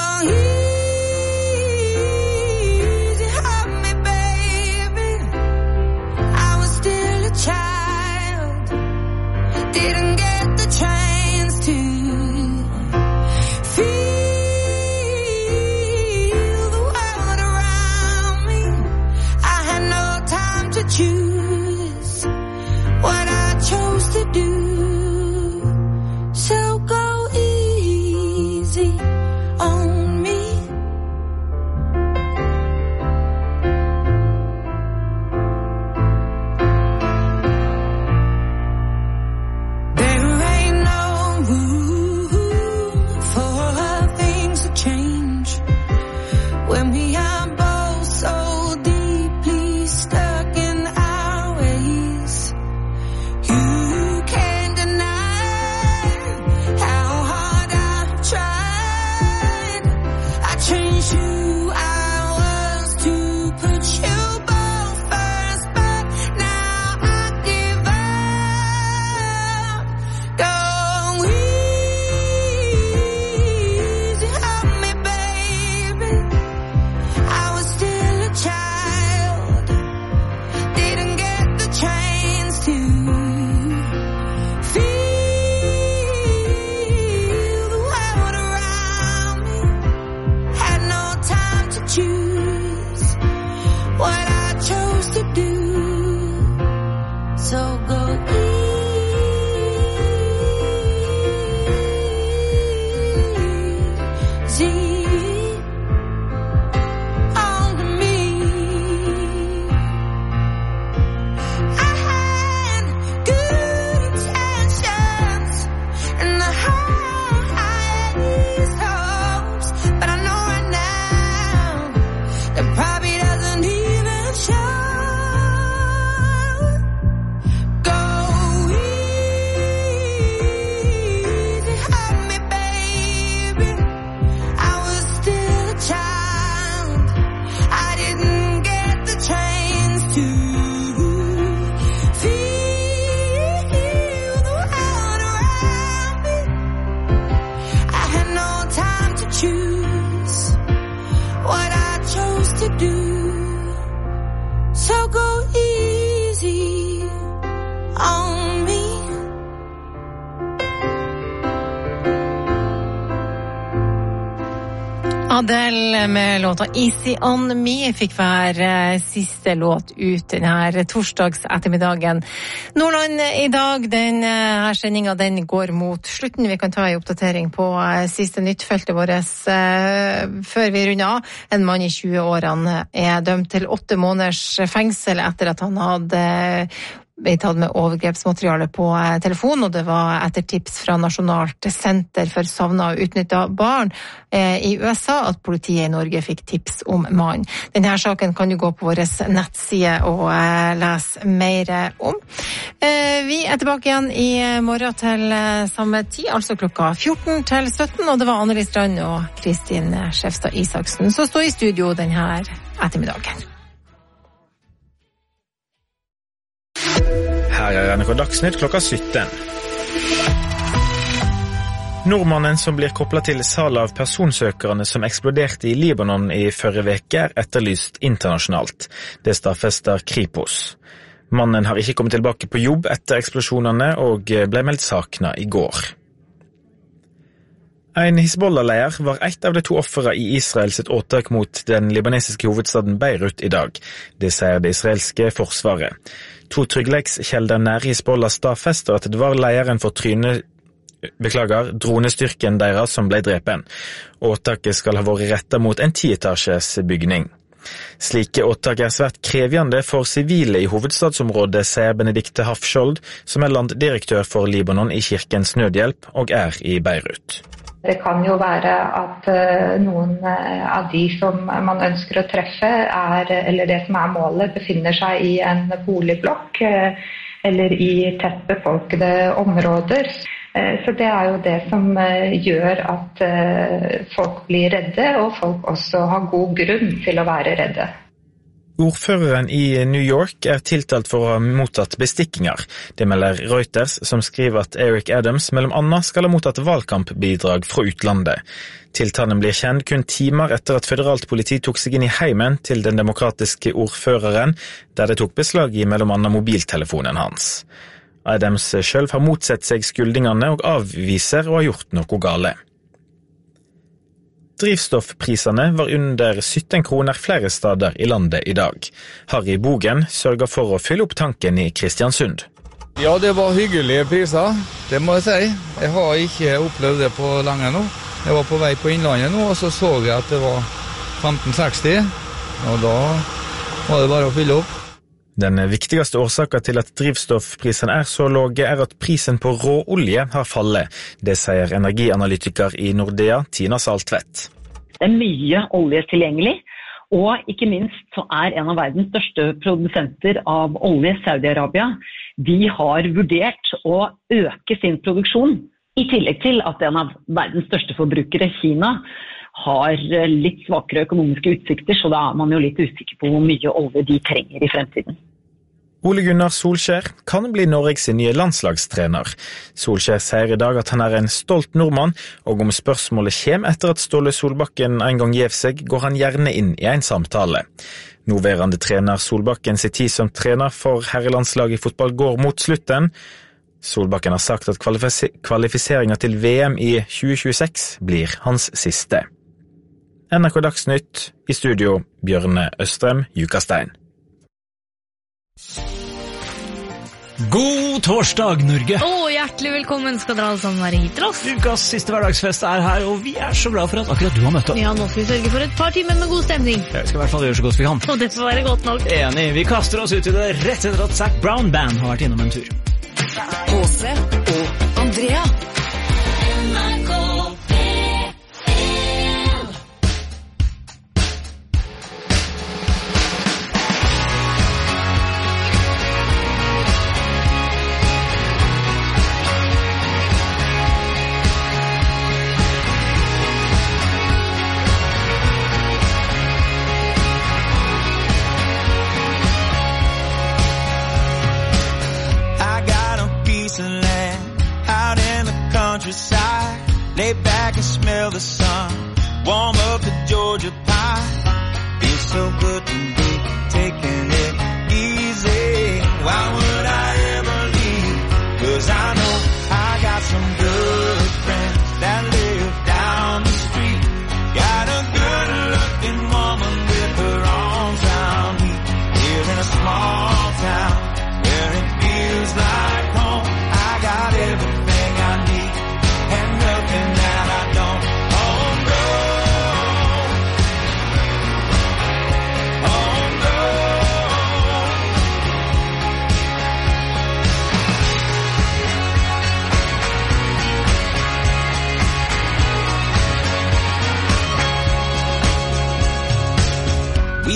easy on me, baby. I was still a child, didn't get the chance to feel the world around me. I had no time to choose what I chose to do. So go easy on me. There Adele med låta Easy On Me fikk være siste låt ut denne torsdags ettermiddagen. Nordland i dag, den her sendingen den går mot slutten. Vi kan ta en oppdatering på siste nyttfeltet vårt før vi runder av. En mann i tjue-årene er dømt til åtte måneders fengsel etter at han hadde Vi tatt med overgrepsmateriale på telefon, og det var etter tips fra Nasjonalt senter for savna og utnytta barn i U S A at politiet i Norge fikk tips om mannen. Denne saken kan du gå på vår nettside og lese mer om. Vi er tilbake igjen i morgen til samme tid, altså klokka fjorten til sytten, og det var Anneli Strand og Kristin Skjefstad Isaksen som står i studio denne ettermiddagen. Her er N R K Dagsnytt klokka sytten. Nordmannen som blir kopplet til salg av personsøkerne som eksploderte i Libanon i førre veke er etterlyst internasjonalt. Det stadfester Kripos. Mannen har ikke kommet tilbake på jobb etter eksplosjonene og ble meldt sakna i går. En Hizbollah-leier var ett av de to offere i Israel sitt åtak mot den libanesiske hovedstaden Beirut i dag. Det sier det israelske forsvaret. To tryggleikskjelder nær Hizbollah stadfester at det var leieren for tryne, beklager, dronestyrken deres som ble drepen. Åtaket skal ha vært rettet mot en tietasjes bygning. Slike åtak er svært krevjande for sivile i hovedstadsområdet, sier Benedikte Hafskjold, som er landdirektør for Libanon i Kirkens Nødhjelp og er i Beirut. Det kan jo være at noen av de som man ønsker å treffe, er, eller det som er målet, befinner seg i en boligblokk eller i tett befolkede områder. Så det er jo det som gjør at folk blir redde, og folk også har god grunn til å være redde. Ordføreren i New York er tiltalt for å ha mottatt bestikkinger. Det melder Reuters, som skriver at Eric Adams mellom annet skal ha mottatt valgkampbidrag fra utlandet. Tiltalen blir kjent kun timer etter at føderalt politi tok seg inn i heimen til den demokratiske ordføreren, der det tok beslag i mellom annet mobiltelefonen hans. Adams selv har motsett seg skuldingene og avviser å ha gjort noe gale. Drivstoffprisene var under sytten kroner flere steder i landet i dag. Harry Bogen sørger for å fylle opp tanken i Kristiansund. Ja, det var hyggelige priser, det må jeg si. Jeg har ikke opplevd det på lenge nå. Jeg var på vei på Innlandet nå, og så så jeg at det var femten seksti, og da var det bare å fylle opp. Den viktigste årsaken til at drivstoffprisen er så låge er at prisen på råolje har fallet. Det sier energianalytiker i Nordea, Tina Saltvedt. Det er mye olje tilgjengelig, og ikke minst så er en av verdens største produsenter av olje, Saudi-Arabia, de har vurdert å øke sin produksjon, i tillegg til at en av verdens største forbrukere, Kina, har litt svakere økonomiske utsikter, så da er man jo litt usikker på hvor mye olje de trenger i fremtiden. Ole Gunnar Solskjær kan bli Norges nye landslagstrener. Solskjær sier i dag at han er en stolt nordmann, og om spørsmålet kommer etter at Ståle Solbakken en gang gjev seg, går han gjerne inn i en samtale. Nåværende trener Solbakken sin tid som trener for herrelandslaget i fotball går mot slutten. Solbakken har sagt at kvalifis- kvalifiseringen til V M i tjue tjueseks blir hans siste. N R K Dagsnytt, i studio Bjørne Østrem, Jukastein. God torsdag, Norge! Å, hjertelig velkommen skal dere alle sammen være hit til oss. Ukas siste hverdagsfest er her, og vi er så glad for at akkurat du har møtt opp. Ja, nå skal vi sørge for et par timer med god stemning. Jeg skal i hvert fall gjøre så godt vi kan. Og det får være godt nok. Enig, vi kaster oss ut i det rett etter at Zac Brown Band har vært innom en tur. H C og Andrea. N R K countryside, lay back and smell the sun, warm up the Georgia pie. Feels so good to be taking it easy. Why would I ever leave? 'Cause I know I got some good friends that live down the street. Got a good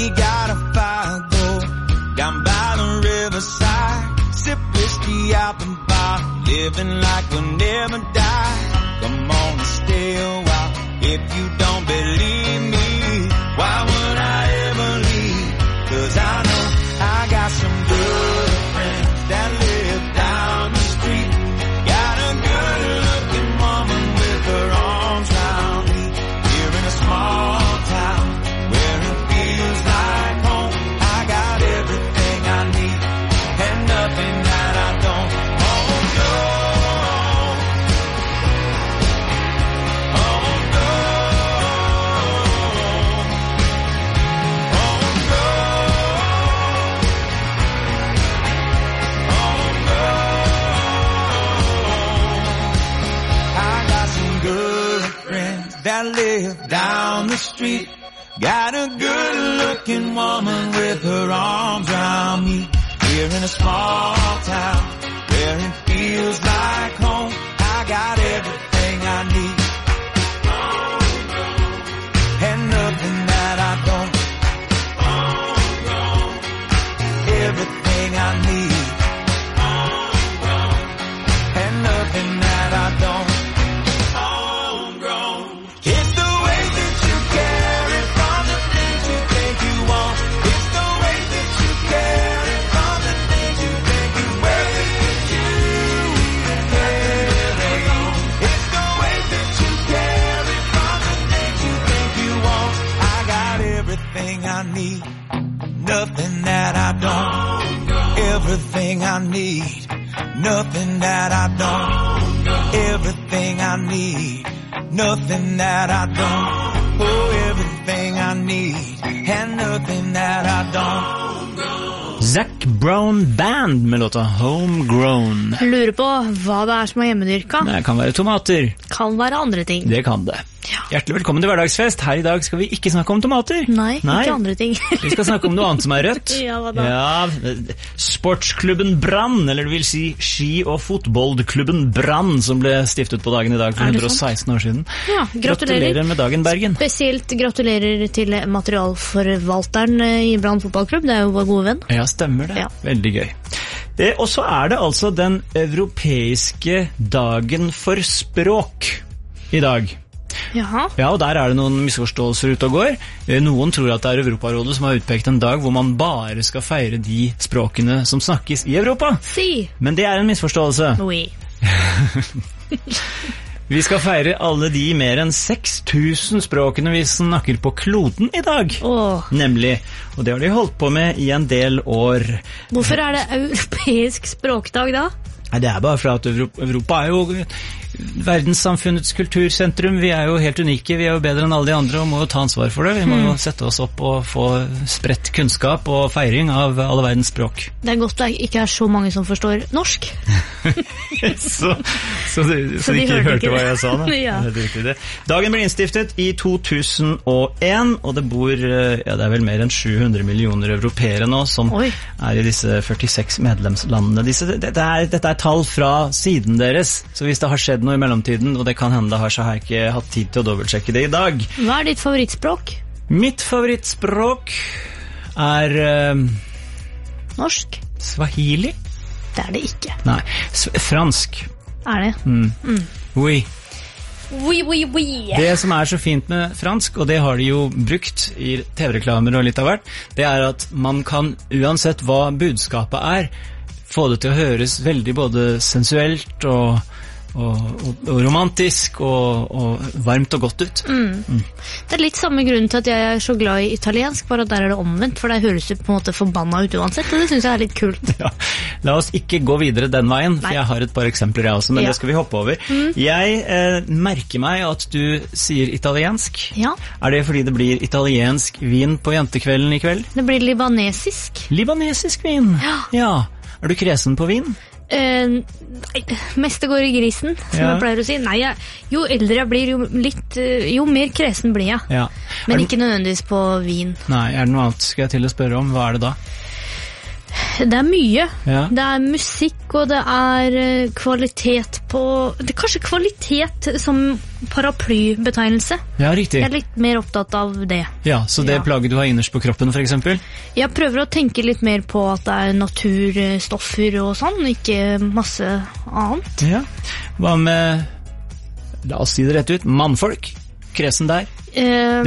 we got a fire go down by the riverside. Sip whiskey out the bar, living like we'll never die. Come on and stay a while. If you don't believe me, why would I ever leave? 'Cause I know I got some good friends that live down the street. Got a good looking woman with her arms round me. Here in a small town where it feels like home. I got everything I need and nothing that I don't. Oh no, oh no, oh no, oh no. I got some good friends that live down the street. Got a good-looking woman with her arms around me. Here in a small town where it feels like home. I got everything I need and nothing that I don't. Everything I need and nothing that I don't. It's the way that you carry from the things you think you want. It's the way that you carry from the things you think you wear. You even carry on. It's the way that you carry from the things you think you want. I got everything I need, nothing that I don't. Everything I need, nothing that I don't. Everything I need, nothing that I don't. Oh, everything I need and nothing that I don't. Zac Brown Band med låta Homegrown. Lurer på hva det er som er hjemmedyrka. Det kan være tomater. Kan være andre ting. Det kan det. Hjertelig velkommen til hverdagsfest. Her i dag skal vi ikke snakke om tomater. Nei, Nei. ikke andre ting. Vi skal snakke om noe annet som er rødt. Ja, hva da? Ja, sportsklubben Brann, eller det vil si ski- og fotballklubben Brann, som ble stiftet på dagen i dag for Er det hundre og seksten år siden. Ja, gratulerer. Gratulerer med dagen, Bergen. Spesielt gratulerer til materialforvalteren i Brann fotballklubb. Det er jo vår gode venn. Ja, stemmer det. Veldig gøy. Det, og så er det altså den europeiske dagen for språk i dag. Jaha. Ja, og der er det noen misforståelser ute og går. Noen tror at det er Europarådet som har utpekt en dag hvor man bare skal feire de språkene som snakkes i Europa. Si. Men det er en misforståelse. Oui. Vi skal feire alle de mer enn seks tusen språkene vi snakker på kloden i dag. Åh. Nemlig, og det har de holdt på med i en del år. Hvorfor er det europeisk språkdag da? Nei, det er bare for at Europa, Europa er jo verdenssamfunnets kultursentrum. Vi er jo helt unike, vi er jo bedre enn alle de andre og må jo ta ansvar for det. Vi må jo sette oss opp og få spredt kunnskap og feiring av alle verdens språk. Det er godt det ikke er så mange som forstår norsk. så, så, de, så, så de ikke hørte, hørte hva jeg sa da. Ja. Det. Dagen ble innstiftet i to tusen og en, og det bor, ja, det er vel mer enn sju hundre millioner europeere nå som Oi. Er i disse førtiseks medlemslandene. Disse, det, det er, dette er tall fra siden deres, så hvis det har skjedd noe i mellomtiden, og det kan hende det har, så har jeg ikke hatt tid til å dobbeltsjekke det i dag. Hva er ditt favorittspråk? Mitt favorittspråk er uh, norsk. Swahili. Det er det ikke. Nei, fransk. Er det? Mm. Mm. Oui. Oui, oui, oui. Det som er så fint med fransk, og det har de jo brukt i T V-reklamer og litt av hvert, det er at man kan, uansett hva budskapet er, få det til å høres veldig både sensuelt og, og, og, og romantisk og, og varmt og godt ut. Mm. Mm. Det er litt samme grunn til at jeg er så glad i italiensk, bare at der er det omvendt, for der høres det på en måte forbanna ut uansett, og det synes jeg er litt kult. Ja. La oss ikke gå videre den veien, for Nei. Jeg har et par eksempler jeg også, men ja. Det skal vi hoppe over. Mm. Jeg eh, merker meg at du sier italiensk. Ja. Er det fordi det blir italiensk vin på jentekvelden i kveld? Det blir libanesisk. Libanesisk vin? Ja. Ja. Er du kresen på vin? Uh, nei, meste går i grisen, som ja. Jeg pleier å si. Nei, jeg, jo eldre jeg blir, jo, litt, uh, jo mer kresen blir jeg. Ja. Men det... ikke nødvendigvis på vin. Nei, er det noe annet skal jeg til å spørre om? Hva er det da? Det er mye. Ja. Det er musikk, og det er eh, kvalitet på... Det er kanskje kvalitet som paraplybetegnelse. Ja, riktig. Jeg er litt mer opptatt av det. Ja, så det Ja. plaget du har innerst på kroppen, for eksempel? Jeg prøver å tenke litt mer på at det er naturstoffer og sånn, ikke masse annet. Ja. Hva med, la oss si det rett ut, mannfolk? Kresen der? Eh,